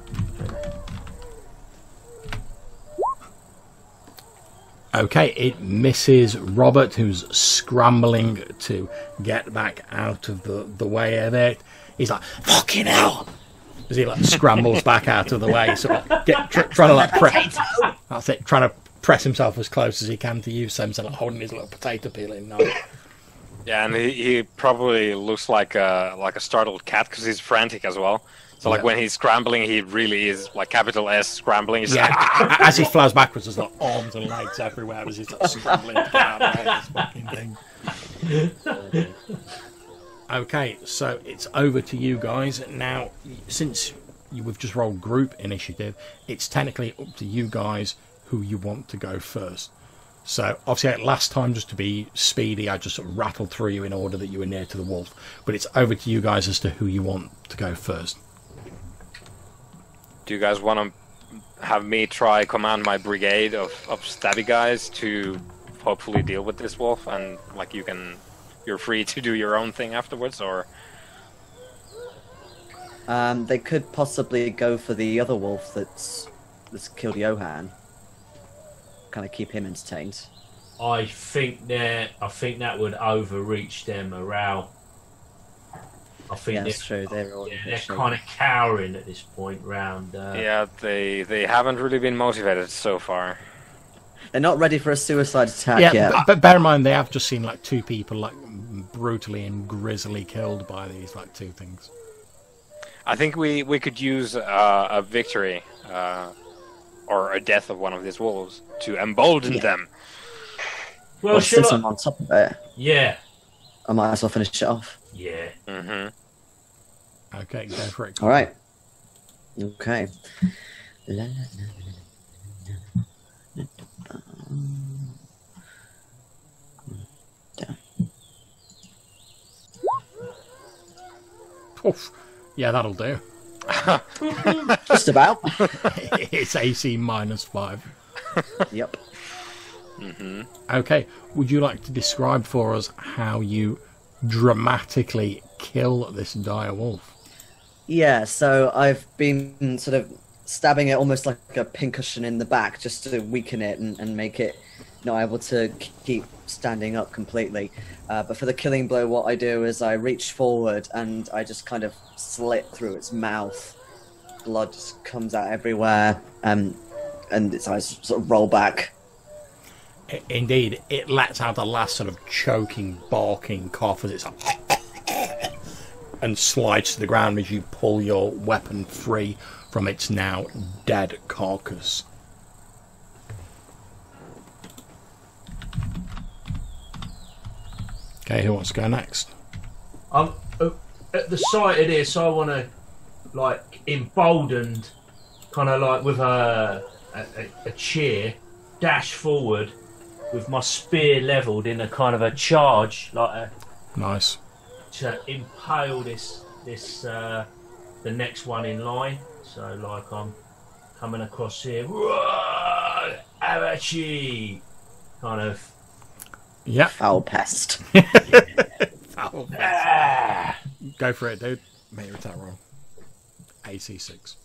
Speaker 1: Okay, it misses Robert, who's scrambling to get back out of the way of it. He's like, "Fucking hell!" as he like scrambles back out of the way, sort of trying to like press. That's it, trying to press himself as close as he can to you, Samson, like holding his little potato peeling knife.
Speaker 4: Yeah, and he probably looks like a startled cat because he's frantic as well. So like when he's scrambling, he really is like capital S scrambling. He's
Speaker 1: Yeah, as he flies backwards, there's like arms and legs everywhere as he's like scrambling to get out of this fucking thing. Okay, so it's over to you guys now. Since we've just rolled group initiative. It's technically up to you guys who you want to go first. So obviously last time, just to be speedy, I just sort of rattled through you in order that you were near to the wolf. But it's over to you guys as to who you want to go first.
Speaker 4: Do you guys want to have me try command my brigade of stabby guys to hopefully deal with this wolf, and like you're free to do your own thing afterwards, or?
Speaker 5: They could possibly go for the other wolf that's killed Johan. Kind of keep him entertained.
Speaker 2: I think that would overreach their morale. I think
Speaker 5: Yeah, that's true. They're all
Speaker 2: they're kind of cowering at this point round.
Speaker 4: Yeah, they haven't really been motivated so far.
Speaker 5: They're not ready for a suicide attack yet.
Speaker 1: But bear in mind, they have just seen like 2 people like brutally and grisly killed by these like 2 things.
Speaker 4: I think we could use a victory or a death of one of these wolves to embolden them.
Speaker 2: Well,
Speaker 5: Since I'm on top of it,
Speaker 2: yeah,
Speaker 5: I might as well finish it off.
Speaker 2: yeah.
Speaker 4: Mm-hmm.
Speaker 1: Okay, go for it.
Speaker 5: All right. Okay. La, la, la, la, la, down.
Speaker 1: Oof. Yeah, that'll do.
Speaker 5: Just about.
Speaker 1: It's AC -5.
Speaker 5: Yep.
Speaker 4: Mm-hmm.
Speaker 1: Okay, would you like to describe for us how you dramatically kill this dire wolf?
Speaker 5: Yeah, so I've been sort of stabbing it almost like a pincushion in the back just to weaken it and make it not able to keep standing up completely. But for the killing blow, what I do is I reach forward and I just kind of slit through its mouth. Blood just comes out everywhere, and its eyes sort of roll back.
Speaker 1: Indeed, it lets out a last sort of choking, barking cough as it's and slides to the ground as you pull your weapon free from its now dead carcass. Okay, who wants to go next?
Speaker 2: At the sight of this, I want to, like, emboldened, kind of like with a cheer, dash forward with my spear levelled in a kind of a charge, like
Speaker 1: Nice.
Speaker 2: to impale the next one in line. So, like, I'm coming across here, Arachi, kind of.
Speaker 1: Yep.
Speaker 5: Foul pest.
Speaker 1: Foul.
Speaker 2: Ah!
Speaker 1: Go for it, dude. Make your attack roll. AC 6.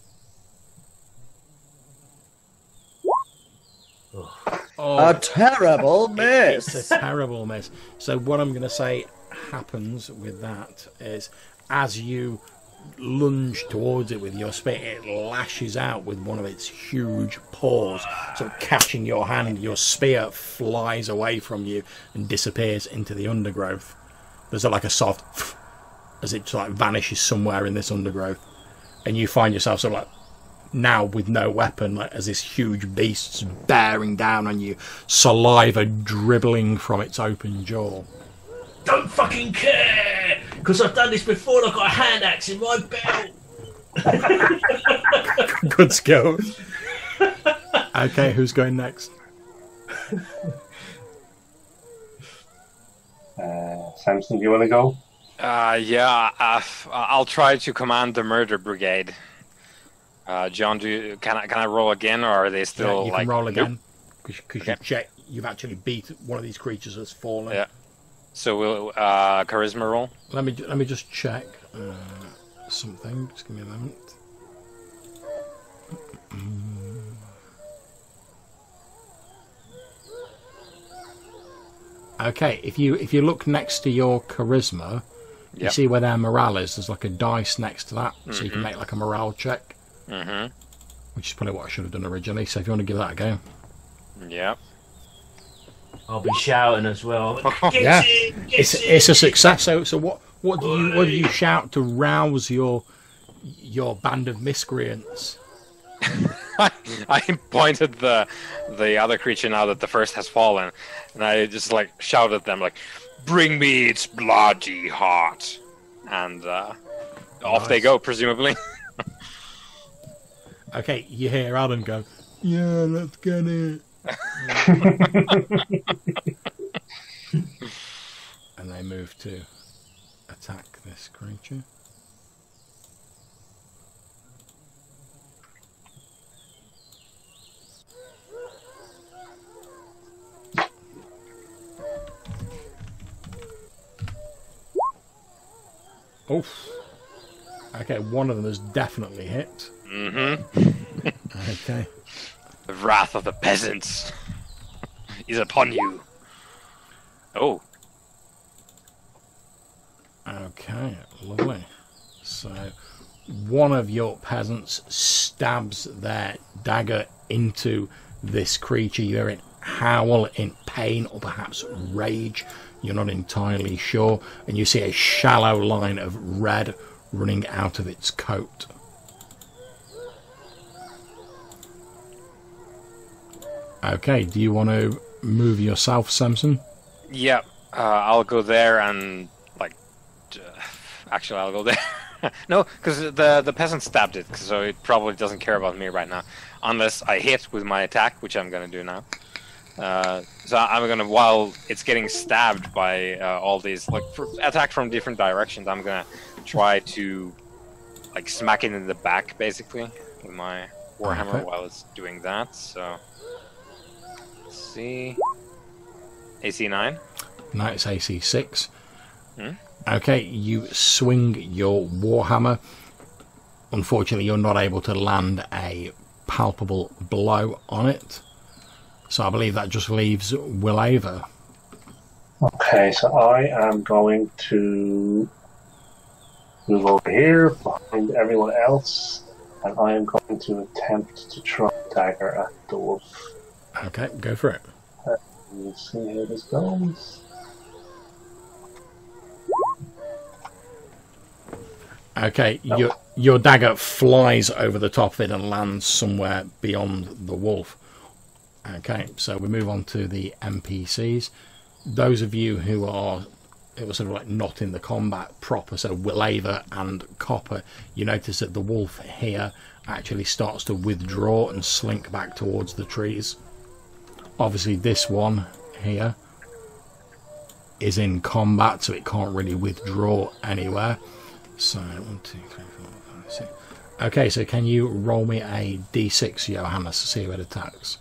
Speaker 1: Oh,
Speaker 5: A terrible miss.
Speaker 1: it's a terrible miss. So what I'm going to say happens with that is, as you lunge towards it with your spear, it lashes out with one of its huge paws, sort of catching your hand. Your spear flies away from you and disappears into the undergrowth. There's like a soft as it like vanishes somewhere in this undergrowth, and you find yourself sort of like now with no weapon, like as this huge beast's bearing down on you, saliva dribbling from its open jaw.
Speaker 2: Don't fucking care, because I've done this before and I've got a hand axe in my belt.
Speaker 1: Good skill. Okay, who's going next?
Speaker 3: Samson, do you want to go?
Speaker 4: Yeah, I'll try to command the murder brigade. John, can I roll again, or are they still
Speaker 1: Yeah, you
Speaker 4: like?
Speaker 1: can roll again because
Speaker 4: Okay.
Speaker 1: you've actually beat one of these creatures that's fallen.
Speaker 4: Yeah. So we'll charisma roll.
Speaker 1: Let me just check something. Just give me a moment. Okay, if you look next to your charisma, you
Speaker 4: Yep.
Speaker 1: see where their morale is. There's like a dice next to that, so you can make like a morale check,
Speaker 4: Mm-hmm.
Speaker 1: which is probably what I should have done originally. So if you want to give that a go,
Speaker 4: Yeah.
Speaker 2: I'll be shouting as well.
Speaker 1: Yeah.
Speaker 2: Get
Speaker 1: it's a success. So what do you shout to rouse your band of miscreants?
Speaker 4: I pointed the other creature now that the first has fallen, and I just like shouted at them like, "Bring me its bloody heart!" And off they
Speaker 1: Nice.
Speaker 4: go, presumably.
Speaker 1: Okay, you hear Adam go, yeah, let's get it. And they move to attack this creature. Oof. Okay, one of them is definitely hit.
Speaker 4: Mm-hmm.
Speaker 1: Okay.
Speaker 4: The wrath of the peasants is upon you. Oh.
Speaker 1: Okay, lovely. So, one of your peasants stabs their dagger into this creature. You hear it howl in pain or perhaps rage. You're not entirely sure. And you see a shallow line of red running out of its coat. Okay, do you want to move yourself, Samson?
Speaker 4: Yeah, I'll go there and actually I'll go there. No, because the peasant stabbed it, so it probably doesn't care about me right now, unless I hit with my attack, which I'm gonna do now. So I'm gonna, while it's getting stabbed by all these attack from different directions, I'm gonna try to smack it in the back basically with my warhammer while it's doing that. So let's see, AC 9.
Speaker 1: No, it's AC 6.
Speaker 4: Hmm?
Speaker 1: Okay, you swing your warhammer. Unfortunately, you're not able to land a palpable blow on it. So I believe that just leaves Willava.
Speaker 3: Okay, so I am going to move over here behind everyone else, and I am going to attempt to try dagger at the wolf.
Speaker 1: Okay, go for it.
Speaker 3: Let's see how this goes.
Speaker 1: Okay, your dagger flies over the top of it and lands somewhere beyond the wolf. Okay, so we move on to the NPCs. Those of you who are sort of not in the combat proper, so Willava and Copper, you notice that the wolf here actually starts to withdraw and slink back towards the trees. Obviously this one here is in combat, so it can't really withdraw anywhere. So 1, 2, 3, 4, 5, 6. Okay, so can you roll me a d6, Johannes, to see who it attacks?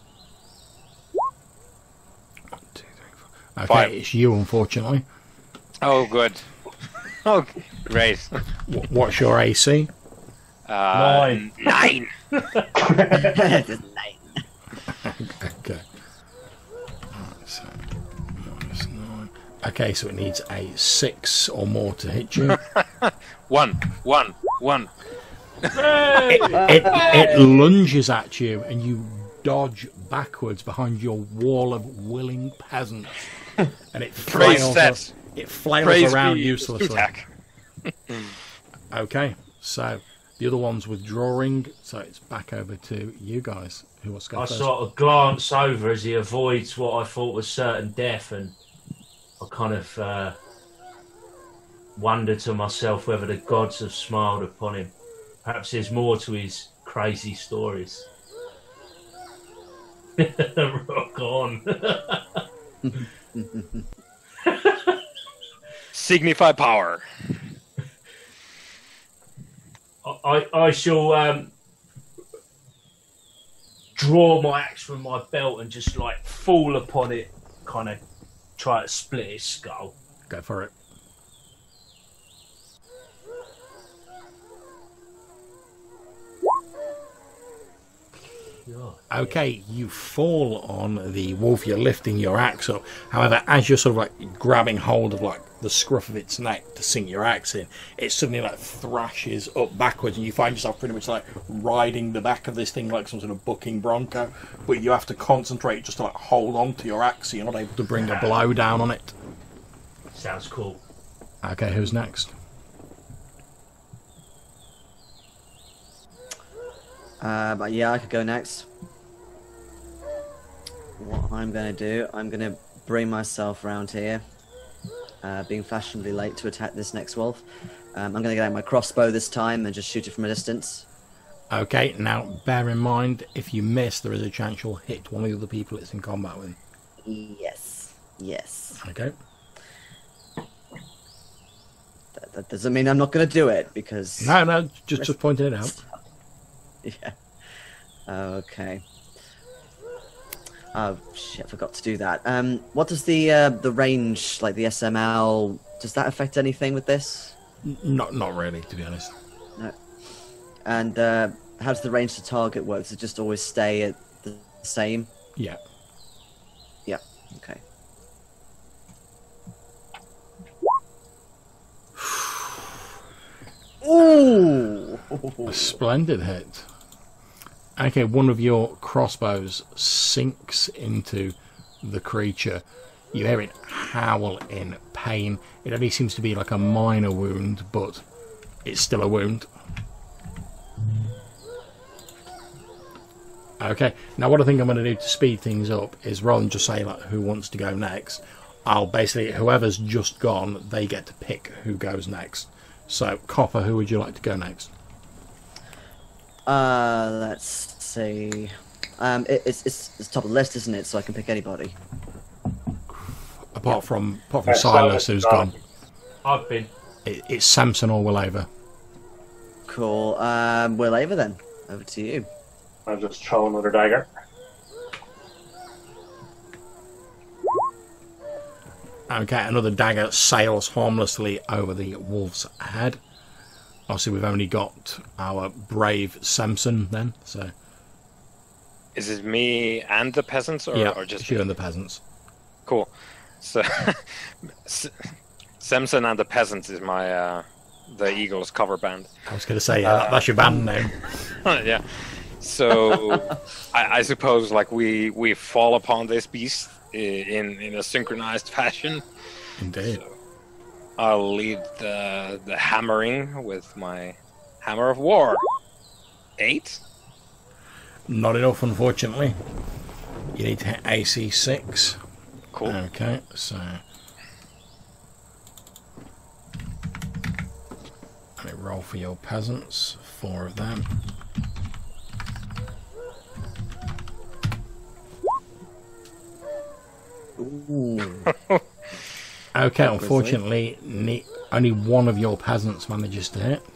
Speaker 1: 1, 2, 3, 4. Okay,
Speaker 4: 5.
Speaker 1: It's you, unfortunately.
Speaker 4: Oh, good. Oh, great.
Speaker 1: What's your AC?
Speaker 2: 9.
Speaker 4: 9.
Speaker 1: Okay. So, -9. Okay, so it needs a 6 or more to hit you.
Speaker 4: 1.
Speaker 1: It lunges at you, and you dodge backwards behind your wall of willing peasants, and it flails around uselessly. Okay, so the other one's withdrawing, so it's back over to you guys. Who wants to go
Speaker 2: I
Speaker 1: first?
Speaker 2: sort of glance over as he avoids what I thought was certain death, and I kind of wonder to myself whether the gods have smiled upon him. Perhaps there's more to his crazy stories. Rock on.
Speaker 4: Signify power.
Speaker 2: I shall draw my axe from my belt and just fall upon it, kind of try to split its skull.
Speaker 1: Go for it.
Speaker 2: God.
Speaker 1: Okay, you fall on the wolf. You're lifting your axe up. However, as you're sort of grabbing hold of the scruff of its neck to sink your axe in, it suddenly thrashes up backwards, and you find yourself pretty much riding the back of this thing like some sort of bucking bronco. But you have to concentrate just to hold on to your axe, so you're not able to bring a blow down on it.
Speaker 2: Sounds cool.
Speaker 1: Okay, who's next?
Speaker 5: But yeah, I could go next. What I'm going to do, I'm going to bring myself around here, being fashionably late to attack this next wolf. I'm going to get out my crossbow this time and just shoot it from a distance.
Speaker 1: Okay, now bear in mind, if you miss, there is a chance you'll hit one of the other people it's in combat with.
Speaker 5: Yes. Yes.
Speaker 1: Okay.
Speaker 5: That doesn't mean I'm not going to do it because.
Speaker 1: No, just pointing it out.
Speaker 5: Yeah. Okay. Oh shit! I forgot to do that. What does the range, like the SML, does that affect anything with this?
Speaker 1: Not really, to be honest.
Speaker 5: No. And how does the range to target work? Does it just always stay at the same?
Speaker 1: Yeah.
Speaker 5: Yeah. Okay. Ooh!
Speaker 1: A splendid hit. Okay, one of your crossbows sinks into the creature. You hear it howl in pain. It only seems to be like a minor wound, but it's still a wound. Okay, now what I think I'm going to do to speed things up is rather than just say like who wants to go next, I'll basically, whoever's just gone, they get to pick who goes next. So, Copper, who would you like to go next?
Speaker 5: Let's see. It's top of the list, isn't it? So I can pick anybody.
Speaker 1: Apart from Silas, who's gone.
Speaker 2: I've been.
Speaker 1: It's Samson or Willaver.
Speaker 5: Cool. Will Ava then. Over to you.
Speaker 3: I'll just throw another dagger.
Speaker 1: Okay, another dagger sails harmlessly over the wolf's head. Obviously, we've only got our brave Samson then, so...
Speaker 4: Is it me and the peasants, or just
Speaker 1: you
Speaker 4: me?
Speaker 1: and the peasants.
Speaker 4: Cool. So, Samson and the peasants is my the Eagles cover band.
Speaker 1: I was going to say, that's your band name.
Speaker 4: Yeah. So, I suppose like we fall upon this beast in a synchronized fashion.
Speaker 1: Indeed.
Speaker 4: So I'll lead the hammering with my hammer of war. 8?
Speaker 1: Not enough, unfortunately. You need to hit AC 6.
Speaker 4: Cool.
Speaker 1: Okay, so... let me roll for your peasants. 4 of them.
Speaker 5: Ooh.
Speaker 1: Okay, unfortunately, only one of your peasants manages to hit.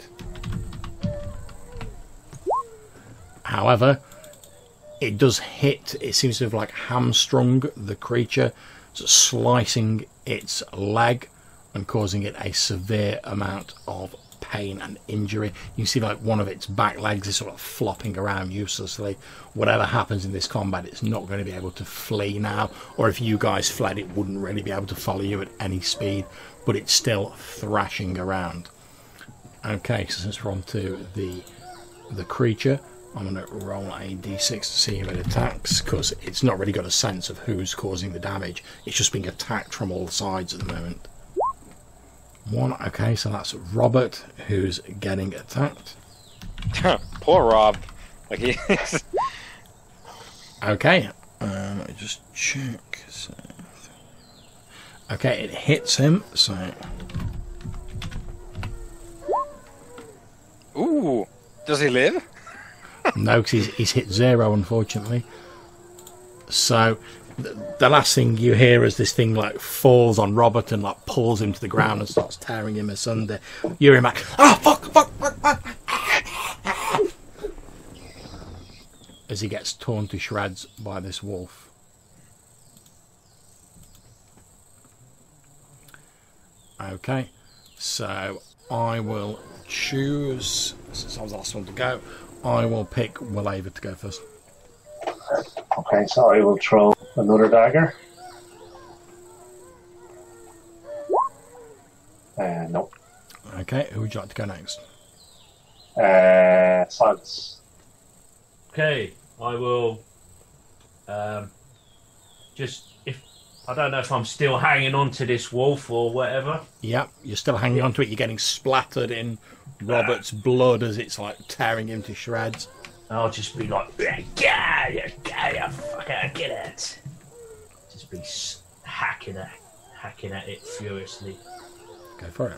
Speaker 1: However, it does hit. It seems to have like hamstrung the creature, slicing its leg and causing it a severe amount of pain and injury. You can see like one of its back legs is sort of flopping around uselessly. Whatever happens in this combat, it's not going to be able to flee now, or if you guys fled, it wouldn't really be able to follow you at any speed, but it's still thrashing around. Okay, so since we're on to the creature, I'm going to roll a d6 to see if it attacks, because it's not really got a sense of who's causing the damage. It's just being attacked from all sides at the moment. 1, okay, so that's Robert who's getting attacked.
Speaker 4: Poor Rob. Like he is.
Speaker 1: Okay, let me just check. So, okay, it hits him, so...
Speaker 4: Ooh, does he live?
Speaker 1: No, because he's hit 0, unfortunately. So... the last thing you hear as this thing like falls on Robert and like pulls him to the ground and starts tearing him asunder. You hear him like, fuck, as he gets torn to shreds by this wolf. Okay, so I will choose, since I was the last one to go, I will pick Willaver to go first.
Speaker 3: Okay, so I will throw another dagger. Nope.
Speaker 1: Okay, who would you like to go next?
Speaker 3: Silas.
Speaker 2: Okay, I will. Just if I don't know if I'm still hanging on to this wolf or whatever.
Speaker 1: Yep, you're still hanging on to it. You're getting splattered in Robert's blood as it's like tearing him to shreds.
Speaker 2: I'll just be like, yeah, fucking get it. Just be hacking at it furiously.
Speaker 1: Go for it.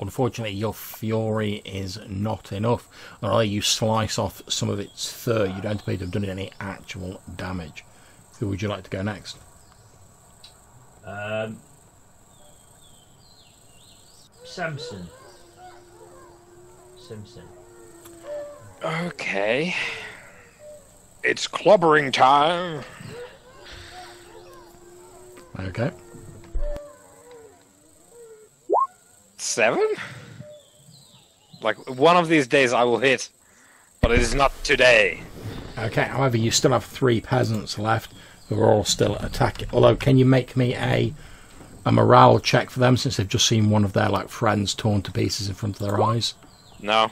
Speaker 1: unfortunately, your fury is not enough. Although you slice off some of its fur, you don't appear to have done any actual damage. Who would you like to go next?
Speaker 2: Samson. Simpson.
Speaker 4: Okay. It's clobbering time.
Speaker 1: Okay.
Speaker 4: 7? Like, one of these days I will hit, but it is not today.
Speaker 1: Okay, however, you still have 3 peasants left who are all still attacking. Although, can you make me a morale check for them since they've just seen one of their like friends torn to pieces in front of their eyes?
Speaker 4: No.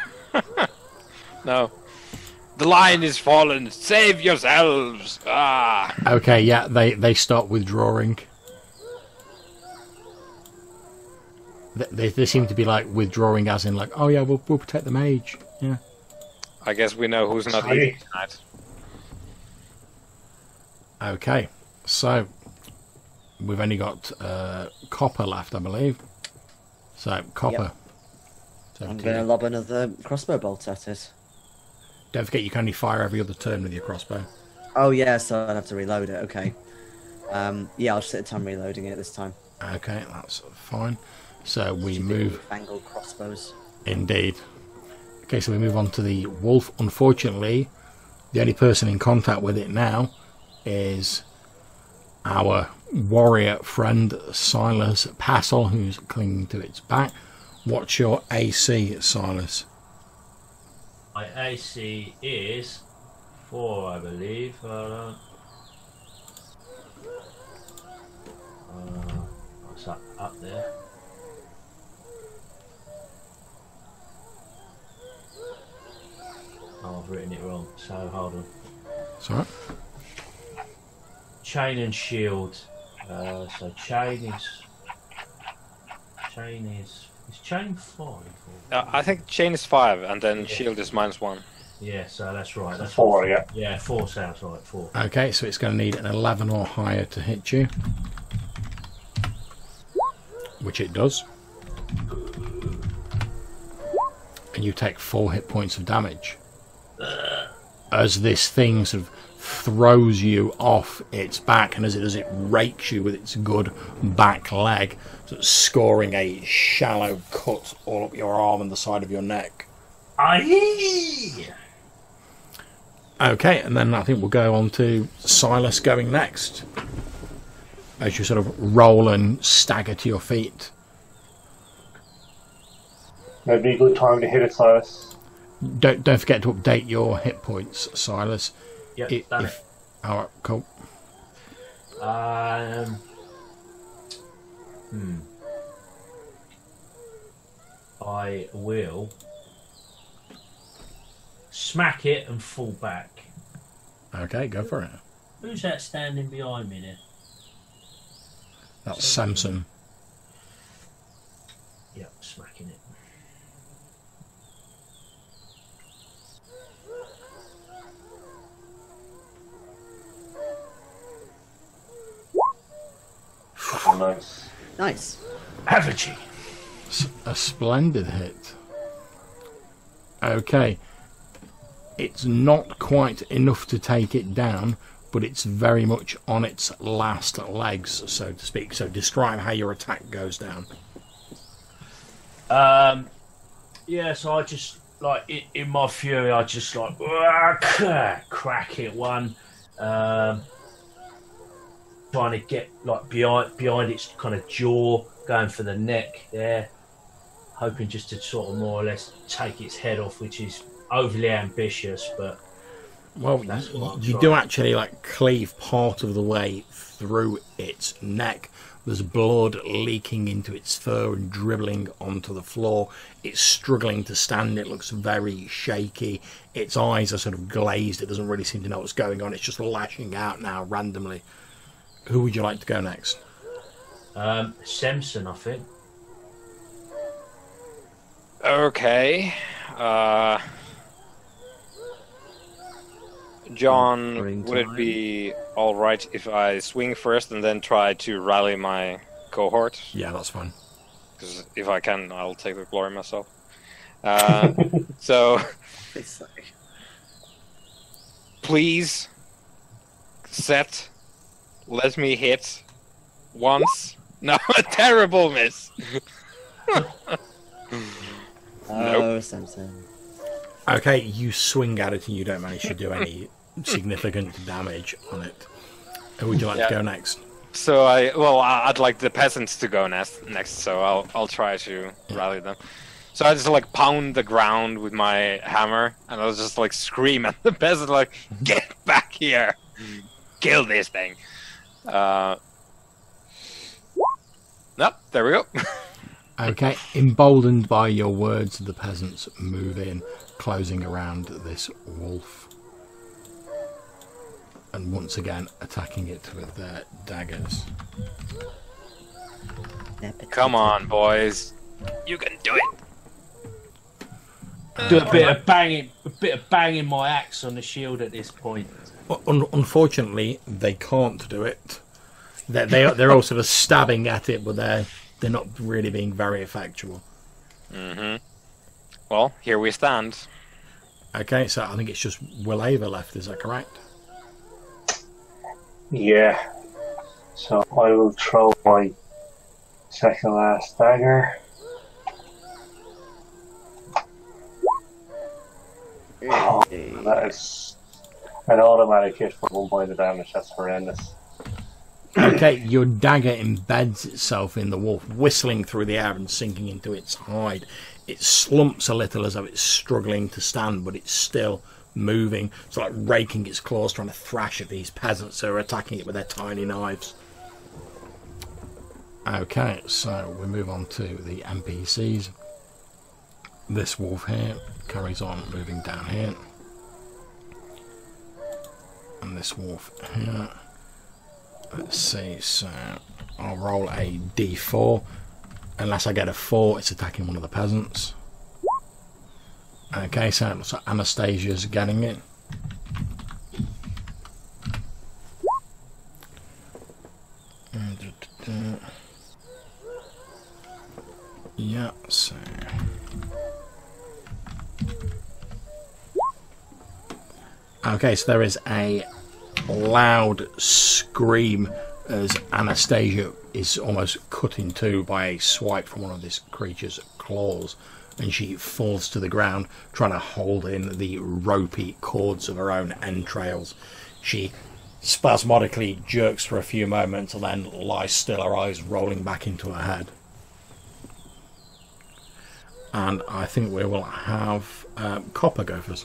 Speaker 4: No. The line is fallen. Save yourselves. Ah.
Speaker 1: Okay, yeah, they start withdrawing. They seem to be like withdrawing as in like, oh yeah, we'll protect the mage. Yeah.
Speaker 4: I guess we know who's not eating tonight.
Speaker 1: Okay, so we've only got Copper left, I believe. So Copper. So
Speaker 5: I'm going to lob another crossbow bolt at it.
Speaker 1: don't forget you can only fire every other turn with your crossbow.
Speaker 5: Oh yeah, so I'd have to reload it. Okay. Yeah, I'll just take the time reloading it this time.
Speaker 1: Okay, that's fine. So we move.
Speaker 5: Angled crossbows.
Speaker 1: Indeed. Okay, so we move on to the wolf. Unfortunately, the only person in contact with it now is our warrior friend Silas Passel, who's clinging to its back. What's your AC, Silas?
Speaker 2: My AC is 4, I believe. What's that up there? Oh, I've written it wrong, so hold on.
Speaker 1: It's alright.
Speaker 2: Chain and shield. So chain is chain 5? Or...
Speaker 4: I think chain is 5, and then shield is -1.
Speaker 2: Yeah, so that's right. That's
Speaker 3: 4, yeah.
Speaker 2: Yeah, 4 sounds right. 4.
Speaker 1: Okay, so it's going to need an 11 or higher to hit you. Which it does. And you take 4 hit points of damage. As this thing sort of throws you off its back, and as it does, it rakes you with its good back leg, sort of scoring a shallow cut all up your arm and the side of your neck.
Speaker 2: Aye!
Speaker 1: Okay, and then I think we'll go on to Silas going next. As you sort of roll and stagger to your feet.
Speaker 3: That'd be a good time to hit it, Silas.
Speaker 1: Don't forget to update your hit points, Silas.
Speaker 2: Yep, done it.
Speaker 1: Alright, cool.
Speaker 2: I will smack it and fall back.
Speaker 1: Okay, go for it.
Speaker 2: Who's that standing behind me there?
Speaker 1: That's Samson.
Speaker 2: Yep, smacking it.
Speaker 3: Oh, nice.
Speaker 5: Nice.
Speaker 2: Avachi.
Speaker 1: A splendid hit. Okay. It's not quite enough to take it down, but it's very much on its last legs, so to speak. So describe how your attack goes down.
Speaker 2: Yeah, so I just, like, in my fury, I just, like, crack it one. Trying to get, like, behind its kind of jaw, going for the neck there. Hoping just to sort of more or less take its head off, which is overly ambitious, but...
Speaker 1: Well, you do actually, like, cleave part of the way through its neck. There's blood leaking into its fur and dribbling onto the floor. It's struggling to stand. It looks very shaky. Its eyes are sort of glazed. It doesn't really seem to know what's going on. It's just lashing out now randomly. Who would you like to go next?
Speaker 2: Samson, I think.
Speaker 4: Okay. John, would it be alright if I swing first and then try to rally my cohort?
Speaker 1: Yeah, that's fine.
Speaker 4: because if I can, I'll take the glory myself. So,
Speaker 5: It's like,
Speaker 4: please, set, let me hit once. No, a terrible miss.
Speaker 5: oh, Samson.
Speaker 1: Okay, you swing at it and you don't manage to do any significant damage on it. Who would you like to go next?
Speaker 4: So I'd like the peasants to go next. So I'll try to rally them. So I just like pound the ground with my hammer, and I'll just like scream at the peasant like, "Get back here! Kill this thing!" Nope, there we go.
Speaker 1: Okay, emboldened by your words, the peasants move in, closing around this wolf. And once again, attacking it with their daggers.
Speaker 4: Come on, boys. You can do it.
Speaker 2: Do a bit of banging my axe on the shield at this point.
Speaker 1: Unfortunately, they can't do it. They're all sort of stabbing at it, but they're not really being very effectual.
Speaker 4: Well, here we stand.
Speaker 1: Okay, so I think it's just Willava left, is that correct?
Speaker 3: Yeah. So I will throw my second last dagger. Oh, that is an automatic hit for 1 point of damage. That's horrendous.
Speaker 1: Okay, your dagger embeds itself in the wolf, whistling through the air and sinking into its hide. It slumps a little as though it's struggling to stand, but it's still moving. It's like raking its claws, trying to thrash at these peasants who are attacking it with their tiny knives. Okay, so we move on to the NPCs. This wolf here carries on moving down here. And this wolf here. Let's see, so I'll roll a d4. Unless I get a 4, it's attacking one of the peasants. Okay, so Anastasia's getting it. Yeah, so... Okay, so there is a loud scream as Anastasia is almost cut in two by a swipe from one of this creature's claws, and she falls to the ground trying to hold in the ropey cords of her own entrails. She spasmodically jerks for a few moments and then lies still, her eyes rolling back into her head. And I think we will have Copper go first.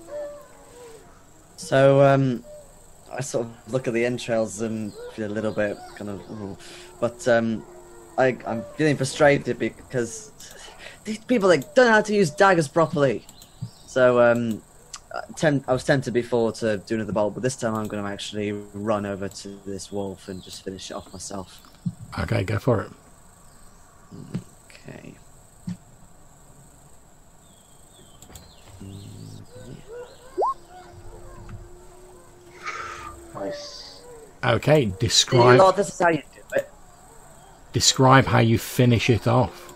Speaker 5: So, I sort of look at the entrails and feel a little bit kind of... Ooh. But I'm feeling frustrated because these people, they don't know how to use daggers properly. So I was tempted before to do another bolt, but this time I'm going to actually run over to this wolf and just finish it off myself.
Speaker 1: Okay, go for it.
Speaker 5: Okay.
Speaker 3: Nice.
Speaker 1: Okay, describe...
Speaker 5: Lord, this is how you do it.
Speaker 1: Describe how you finish it off.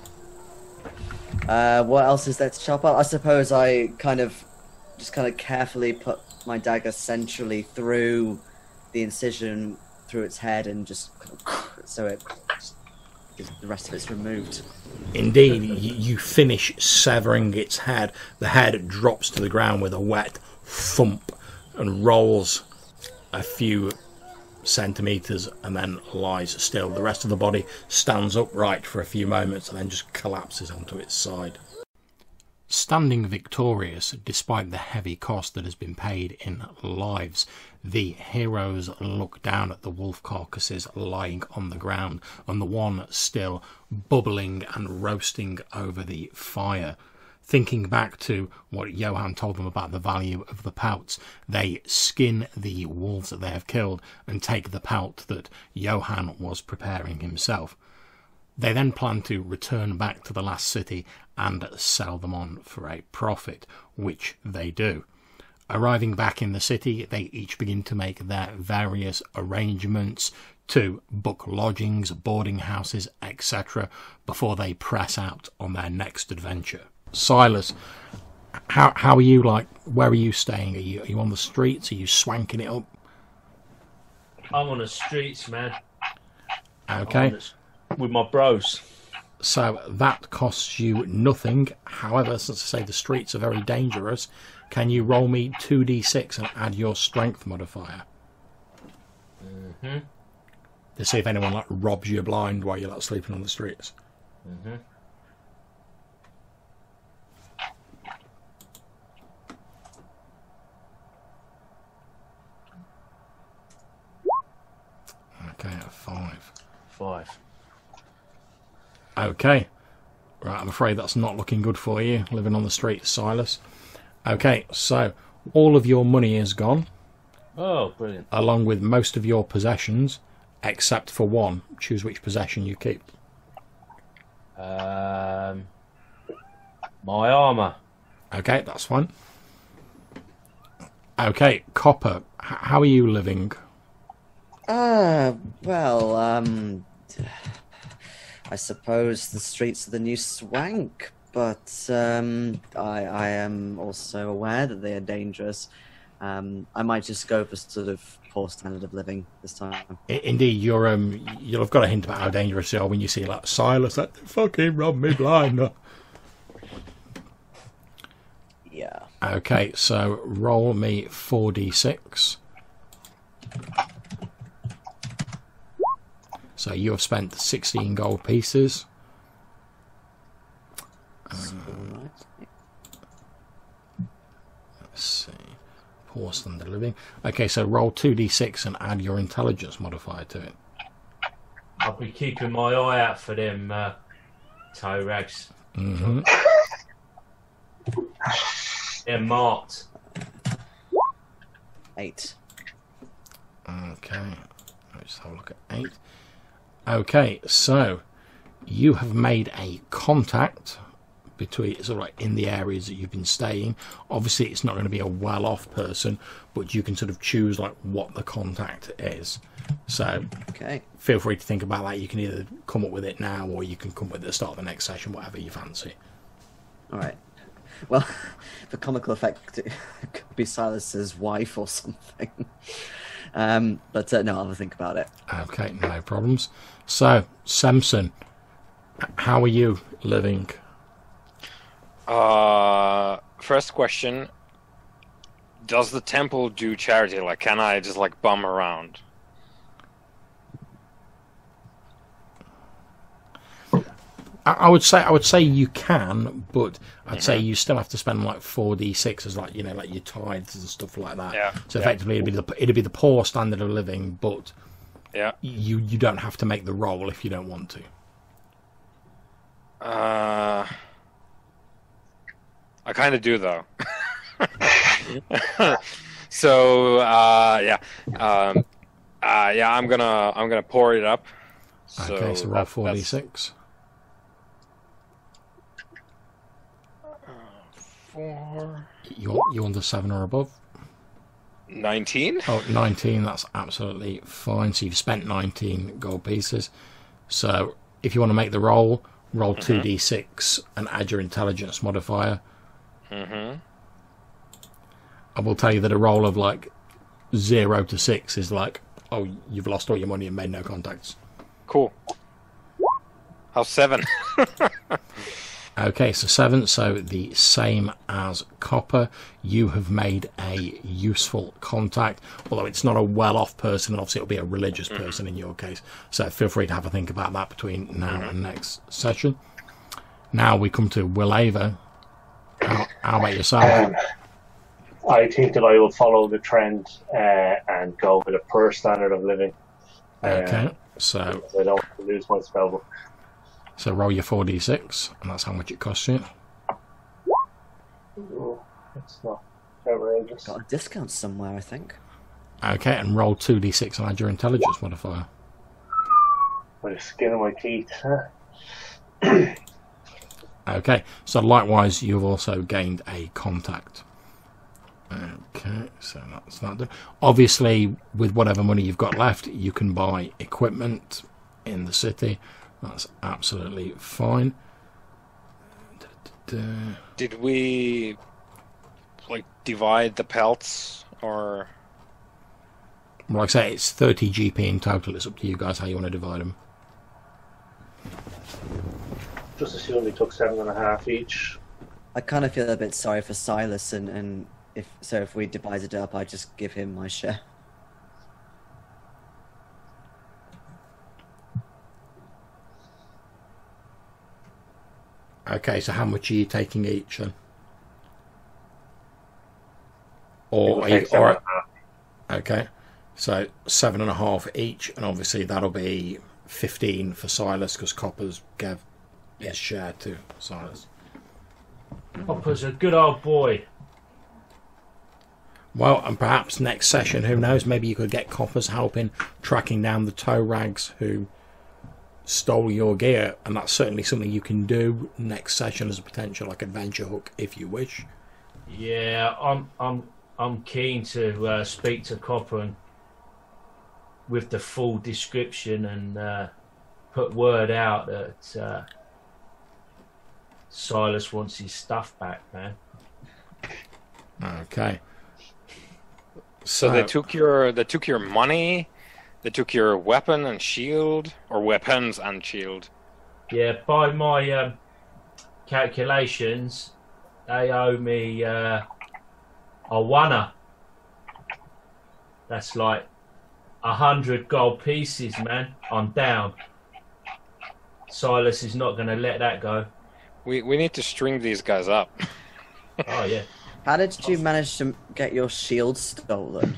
Speaker 5: What else is there to chop up? I suppose I kind of carefully put my dagger centrally through the incision through its head and just so it the rest of it's removed.
Speaker 1: Indeed, you finish severing its head. The head drops to the ground with a wet thump and rolls a few centimeters and then lies still. The rest of the body stands upright for a few moments and then just collapses onto its side. Standing victorious despite the heavy cost that has been paid in lives, the heroes look down at the wolf carcasses lying on the ground and the one still bubbling and roasting over the fire. Thinking back to what Johan told them about the value of the pelts, they skin the wolves that they have killed and take the pelt that Johan was preparing himself. They then plan to return back to the last city and sell them on for a profit, which they do. Arriving back in the city, they each begin to make their various arrangements to book lodgings, boarding houses, etc. before they press out on their next adventure. Silas, how are you, like, where are you staying? Are you on the streets? Are you swanking it up?
Speaker 2: I'm on the streets, man.
Speaker 1: Okay.
Speaker 2: With my bros.
Speaker 1: So that costs you nothing. However, since I say the streets are very dangerous, can you roll me 2d6 and add your strength modifier?
Speaker 2: Mm-hmm.
Speaker 1: To see if anyone like robs you blind while you're like sleeping on the streets.
Speaker 2: Mm-hmm.
Speaker 1: Okay, 5.
Speaker 2: 5.
Speaker 1: Okay. Right, I'm afraid that's not looking good for you, living on the streets, Silas. Okay, so all of your money is gone,
Speaker 2: Oh, brilliant.
Speaker 1: along with most of your possessions, except for one. Choose which possession you keep.
Speaker 2: My armour.
Speaker 1: Okay, that's fine. Okay, Copper, how are you living?
Speaker 5: Well, I suppose the streets are the new swank, but I am also aware that they are dangerous. I might just go for sort of poor standard of living this time.
Speaker 1: Indeed, you'll have got a hint about how dangerous they are when you see like Silas that fucking robbed me blind.
Speaker 5: Yeah.
Speaker 1: Okay, so roll me 4d6. So you have spent 16 gold pieces.
Speaker 5: Alright.
Speaker 1: Let's see. Poor standard of living. Okay, so roll 2d6 and add your intelligence modifier to it.
Speaker 2: I'll be keeping my eye out for them toe rags.
Speaker 1: Mm-hmm.
Speaker 2: They're marked.
Speaker 5: 8.
Speaker 1: Okay, let's have a look at 8. Okay, so you have made a contact between sort of like in the areas that you've been staying. Obviously, it's not going to be a well-off person, but you can sort of choose like what the contact is. So
Speaker 5: Okay.
Speaker 1: feel free to think about that. You can either come up with it now, or you can come with it at the start of the next session, whatever you fancy.
Speaker 5: Alright. Well, the comical effect it could be Silas's wife or something. But no, I'll have a think about it.
Speaker 1: Okay, no problems. So, Samson, how are you living?
Speaker 4: First question: does the temple do charity? Like, can I just like bum around?
Speaker 1: I would say you can, but I'd say you still have to spend like 4d6 as like, you know, like your tithes and stuff like that.
Speaker 4: Yeah.
Speaker 1: So effectively, it'd be the poor standard of living, but
Speaker 4: Yeah.
Speaker 1: you don't have to make the roll if you don't want to.
Speaker 4: I kind of do though. So yeah, I'm gonna pour it up.
Speaker 1: Okay, so roll
Speaker 4: that's
Speaker 1: 4d6.
Speaker 4: 4.
Speaker 1: You under 7 or above?
Speaker 4: 19.
Speaker 1: Oh, 19, that's absolutely fine. So you've spent 19 gold pieces. So if you want to make the roll 2d6 and add your intelligence modifier.
Speaker 4: Mm-hmm.
Speaker 1: I will tell you that a roll of like 0 to 6 is like, oh, you've lost all your money and made no contacts.
Speaker 4: Cool. How's 7?
Speaker 1: Okay, so 7, so the same as Copper. You have made a useful contact, although it's not a well-off person, and obviously it'll be a religious person in your case. So feel free to have a think about that between now and next session. Now we come to Willava. How about yourself?
Speaker 3: I think that I will follow the trend and go with a poor standard of living.
Speaker 1: Okay, so
Speaker 3: I don't want to lose my spellbook.
Speaker 1: So roll your 4d6, and that's how much it costs you.
Speaker 3: Oh, it's not outrageous.
Speaker 5: Got a discount somewhere, I think.
Speaker 1: Okay, and roll 2d6 and add your intelligence modifier.
Speaker 3: With the skin of my teeth. Huh?
Speaker 1: Okay, so likewise, you've also gained a contact. Okay, so that's that done. Obviously, with whatever money you've got left, you can buy equipment in the city. That's absolutely fine.
Speaker 4: Did we like divide the pelts or?
Speaker 1: Like I say, it's 30 GP in total. It's up to you guys how you want to divide them.
Speaker 3: Just assume we took 7.5 each.
Speaker 5: I kind of feel a bit sorry for Silas, and if we divide it up, I just give him my share.
Speaker 1: Okay, so how much are you taking each then? Or,
Speaker 3: Take 7.5.
Speaker 1: okay, so 7.5 each, and obviously that'll be 15 for Silas because Copper's gave his share to Silas.
Speaker 2: Hopper's a good old boy.
Speaker 1: Well, and perhaps next session, who knows, maybe you could get Copper's help in tracking down the tow rags who stole your gear, and that's certainly something you can do next session as a potential like adventure hook if you wish.
Speaker 2: Yeah, I'm keen to speak to Copper and with the full description and put word out that Silas wants his stuff back, man.
Speaker 1: Okay.
Speaker 4: So they took your money, they took your weapon and shield, or weapons and shield.
Speaker 2: Yeah, by my calculations, they owe me a wanna. That's like 100 gold pieces, man. I'm down. Silas is not going to let that go.
Speaker 4: We need to string these guys up.
Speaker 2: Oh yeah.
Speaker 5: How did you manage to get your shield stolen?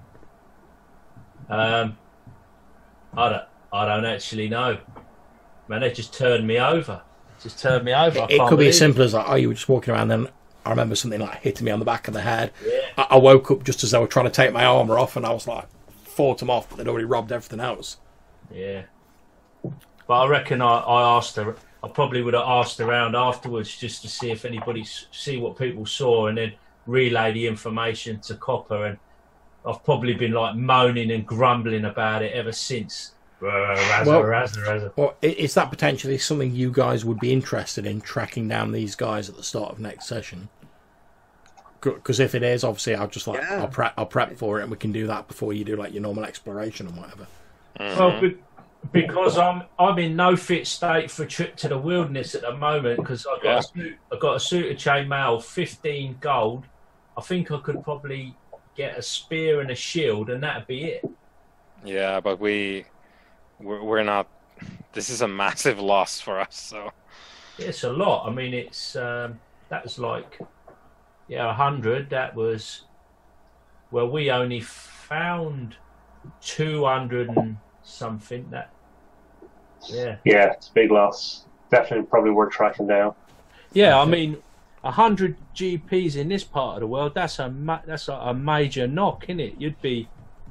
Speaker 2: I don't actually know. Man, they just turned me over.
Speaker 1: It could be as simple as like, oh, you were just walking around, then I remember something like hitting me on the back of the head.
Speaker 2: Yeah.
Speaker 1: I woke up just as they were trying to take my armour off, and I was like, fought them off, but they'd already robbed everything else.
Speaker 2: Yeah. But I reckon I asked her. I probably would have asked around afterwards just to see if anybody see what people saw, and then relay the information to Copper. And I've probably been like moaning and grumbling about it ever since.
Speaker 1: Well, is that potentially something you guys would be interested in, tracking down these guys at the start of next session? Because if it is, obviously, I'll just I'll prep for it, and we can do that before you do like your normal exploration and whatever.
Speaker 2: Well, because I'm in no fit state for a trip to the wilderness at the moment, because I've got a suit of chainmail, 15 gold. I think I could probably get a spear and a shield, and that'd be it.
Speaker 4: Yeah, but we're not. This is a massive loss for us. So
Speaker 2: it's a lot. I mean, it's that was like 100. That was we only found 200 and something. Yeah,
Speaker 3: it's a big loss. Definitely, probably worth tracking down.
Speaker 2: Yeah, I mean, 100 GPs in this part of the world. That's a major knock, isn't it?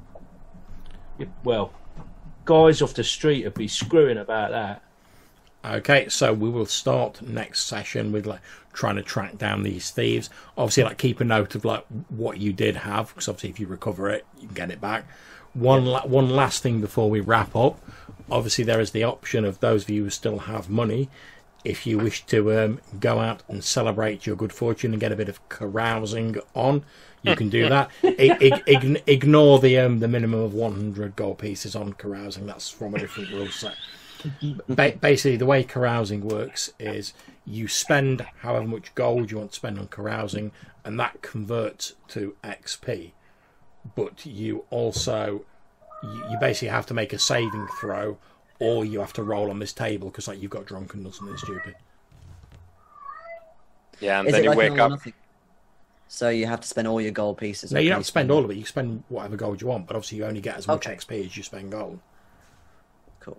Speaker 2: Guys off the street would be screwing about that.
Speaker 1: Okay, so we will start next session with like trying to track down these thieves. Obviously, like keep a note of like what you did have, because obviously if you recover it, you can get it back. One last thing before we wrap up. Obviously, there is the option of those of you who still have money, if you wish to go out and celebrate your good fortune and get a bit of carousing on, you can do that. Ignore the minimum of 100 gold pieces on carousing. That's from a different rule set. Basically, the way carousing works is you spend however much gold you want to spend on carousing, and that converts to XP. But you also you basically have to make a saving throw, or you have to roll on this table because like you've got drunken or something stupid.
Speaker 4: Yeah, and
Speaker 5: Is
Speaker 4: then
Speaker 5: it
Speaker 4: you
Speaker 5: like
Speaker 4: wake
Speaker 5: an all or
Speaker 4: up.
Speaker 5: nothing? So you have to spend all your gold pieces.
Speaker 1: No, you don't have to spend all of it. You spend whatever gold you want, but obviously you only get as much
Speaker 5: Okay.
Speaker 1: XP as you spend gold.
Speaker 5: Cool.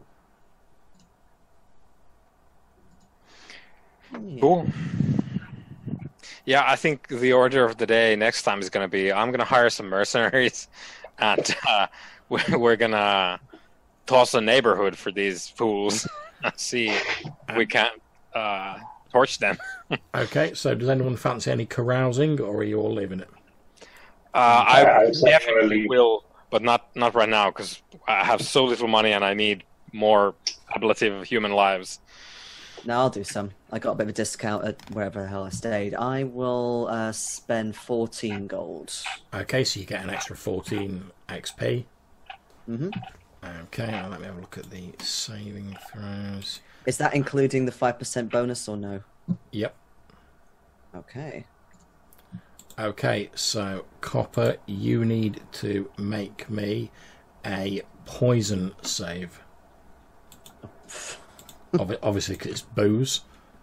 Speaker 4: Cool. Yeah, I think the order of the day next time is going to be I'm going to hire some mercenaries, and we're going to toss a neighborhood for these fools and see if we can't torch them.
Speaker 1: Okay, so does anyone fancy any carousing, or are you all leaving it?
Speaker 4: I
Speaker 3: I was
Speaker 4: definitely
Speaker 3: leave.
Speaker 4: will, but not right now because I have so little money and I need more ablative human lives.
Speaker 5: No, I'll do some. I got a bit of a discount at wherever the hell I stayed. I will spend 14 gold.
Speaker 1: Okay, so you get an extra 14 XP.
Speaker 5: Hmm.
Speaker 1: Okay, now let me have a look at the saving throws.
Speaker 5: Is that including the 5% bonus or no?
Speaker 1: Yep.
Speaker 5: Okay.
Speaker 1: Okay, so Copper, you need to make me a poison save. Obviously, because it's booze.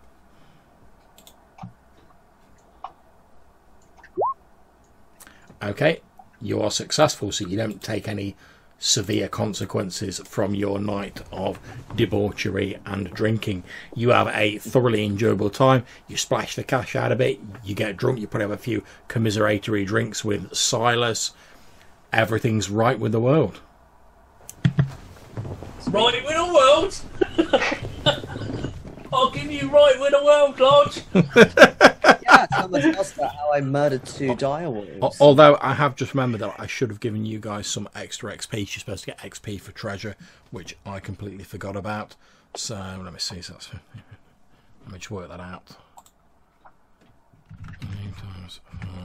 Speaker 1: Okay, you are successful, so you don't take any severe consequences from your night of debauchery and drinking. You have a thoroughly enjoyable time. You splash the cash out of it. You get drunk. You probably have a few commiseratory drinks with Silas. Everything's right with the world.
Speaker 2: Right with the world. I'll give you right with the world, Lodge.
Speaker 5: Yeah, tell me else about how I murdered 2 direwolves.
Speaker 1: Although I have just remembered that I should have given you guys some extra XP. You're supposed to get XP for treasure, which I completely forgot about. So let me see. So that's, let me just work that out. 9 times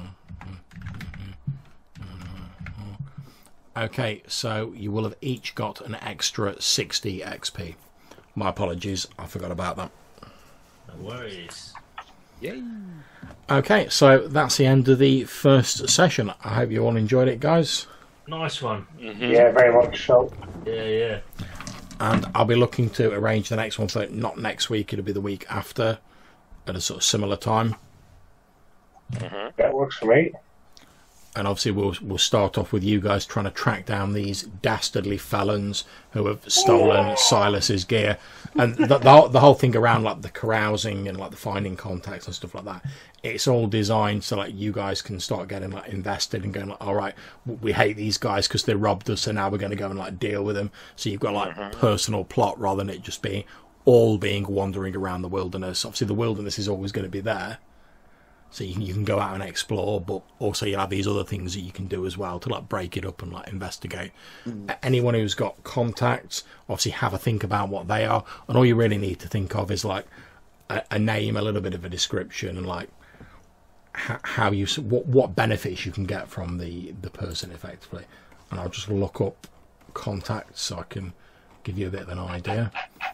Speaker 1: 4. Okay, so you will have each got an extra 60 XP. My apologies, I forgot about that.
Speaker 2: No worries.
Speaker 4: Yay!
Speaker 1: Okay, so that's the end of the first session. I hope you all enjoyed it, guys.
Speaker 2: Nice one.
Speaker 3: Yeah, very much so.
Speaker 2: Yeah.
Speaker 1: And I'll be looking to arrange the next one, so not next week, it'll be the week after at a sort of similar time.
Speaker 3: That works for me.
Speaker 1: And obviously we'll start off with you guys trying to track down these dastardly felons who have stolen Silas's gear. And the whole thing around like the carousing and like the finding contacts and stuff like that, it's all designed so like you guys can start getting like invested and going like, all right, we hate these guys because they robbed us, so now we're going to go and like deal with them. So you've got like personal plot rather than it just being wandering around the wilderness. Obviously the wilderness is always going to be there. So you can go out and explore, but also you have these other things that you can do as well to like break it up and like investigate. Anyone who's got contacts, obviously have a think about what they are, and all you really need to think of is like a name, a little bit of a description, and like how you what benefits you can get from the person effectively. And I'll just look up contacts so I can give you a bit of an idea.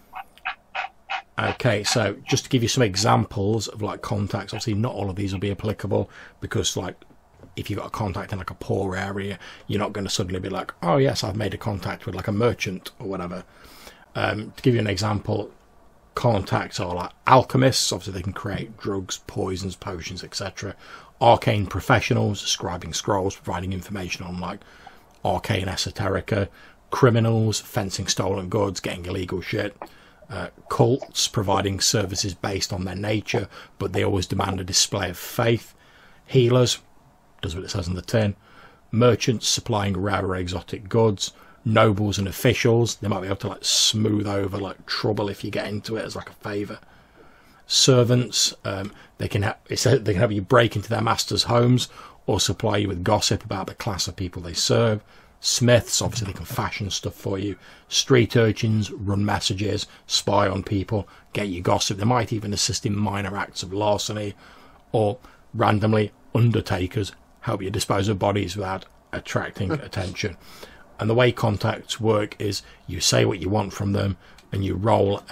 Speaker 1: Okay, so just to give you some examples of like contacts, obviously not all of these will be applicable because like if you've got a contact in like a poor area, you're not going to suddenly be like, oh yes, I've made a contact with like a merchant or whatever. To give you an example, contacts are like alchemists, obviously they can create drugs, poisons, potions, etc. Arcane professionals, scribing scrolls, providing information on like arcane esoterica. Criminals, fencing stolen goods, getting illegal shit. Cults, providing services based on their nature, but they always demand a display of faith. Healers, does what it says in the tin. Merchants, supplying rare or exotic goods. Nobles and officials, they might be able to like smooth over like trouble if you get into it as like a favour. Servants, they can have you break into their masters' homes or supply you with gossip about the class of people they serve. Smiths, obviously they can fashion stuff for you. Street urchins, run messages, spy on people, get you gossip. They might even assist in minor acts of larceny. Or randomly, undertakers, help you dispose of bodies without attracting attention. And the way contacts work is you say what you want from them and you roll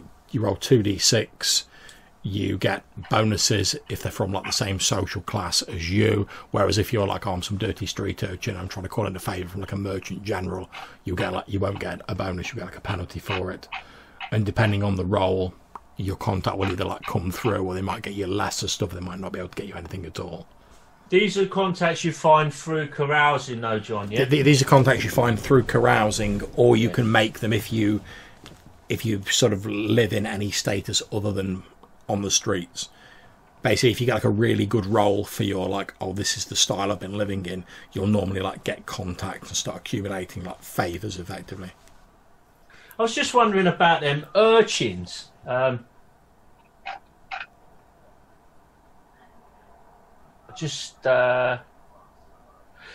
Speaker 1: 2d6. You get bonuses if they're from like the same social class as you, whereas if you're like, oh, I'm some dirty street urchin, I'm trying to call in a favour from like a merchant general, you won't get a bonus, you get like a penalty for it. And depending on the role, your contact will either like come through or they might get you lesser stuff, they might not be able to get you anything at all.
Speaker 2: These are contacts you find through carousing, though, John. Yeah.
Speaker 1: These are contacts you find through carousing, or you can make them if you sort of live in any status other than on the streets. Basically, if you get like a really good role for your like, oh, this is the style I've been living in, you'll normally like get contacts and start accumulating like favours effectively.
Speaker 2: I was just wondering about them urchins.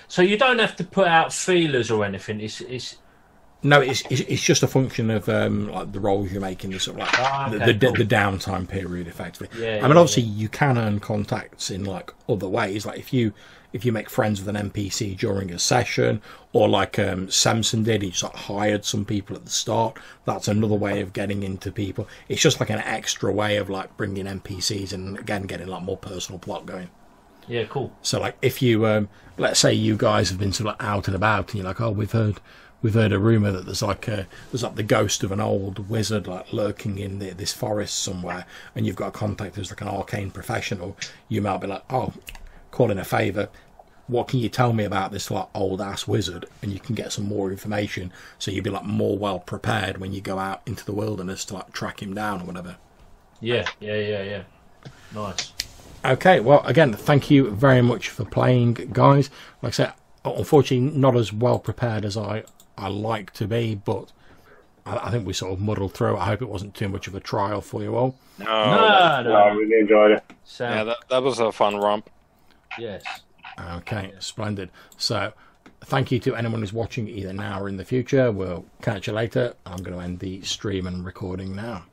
Speaker 2: So you don't have to put out feelers or anything. It's
Speaker 1: No, it's just a function of like the roles you're making, the sort of like the downtime period, effectively.
Speaker 2: Yeah,
Speaker 1: I mean, obviously you can earn contacts in like other ways. Like if you make friends with an NPC during a session, or like Samson did, he just like, hired some people at the start. That's another way of getting into people. It's just like an extra way of like bringing NPCs and again getting like more personal plot going.
Speaker 2: Yeah, cool.
Speaker 1: So like if you let's say you guys have been sort of like out and about and you're like, oh, we've heard a rumor that there's like the ghost of an old wizard like lurking in this forest somewhere, and you've got a contact who's like an arcane professional. You might be like, oh, call in a favour, what can you tell me about this like old ass wizard? And you can get some more information, so you'll be like more well prepared when you go out into the wilderness to like track him down or whatever.
Speaker 2: Yeah. Nice.
Speaker 1: Okay, well, again, thank you very much for playing, guys. Like I said, unfortunately not as well prepared as I like to be, but I think we sort of muddled through. I hope it wasn't too much of a trial for you all.
Speaker 2: No.
Speaker 3: I really enjoyed it.
Speaker 4: Yeah, that was a fun romp.
Speaker 2: Yes.
Speaker 1: Okay, splendid. So, thank you to anyone who's watching either now or in the future. We'll catch you later. I'm going to end the stream and recording now.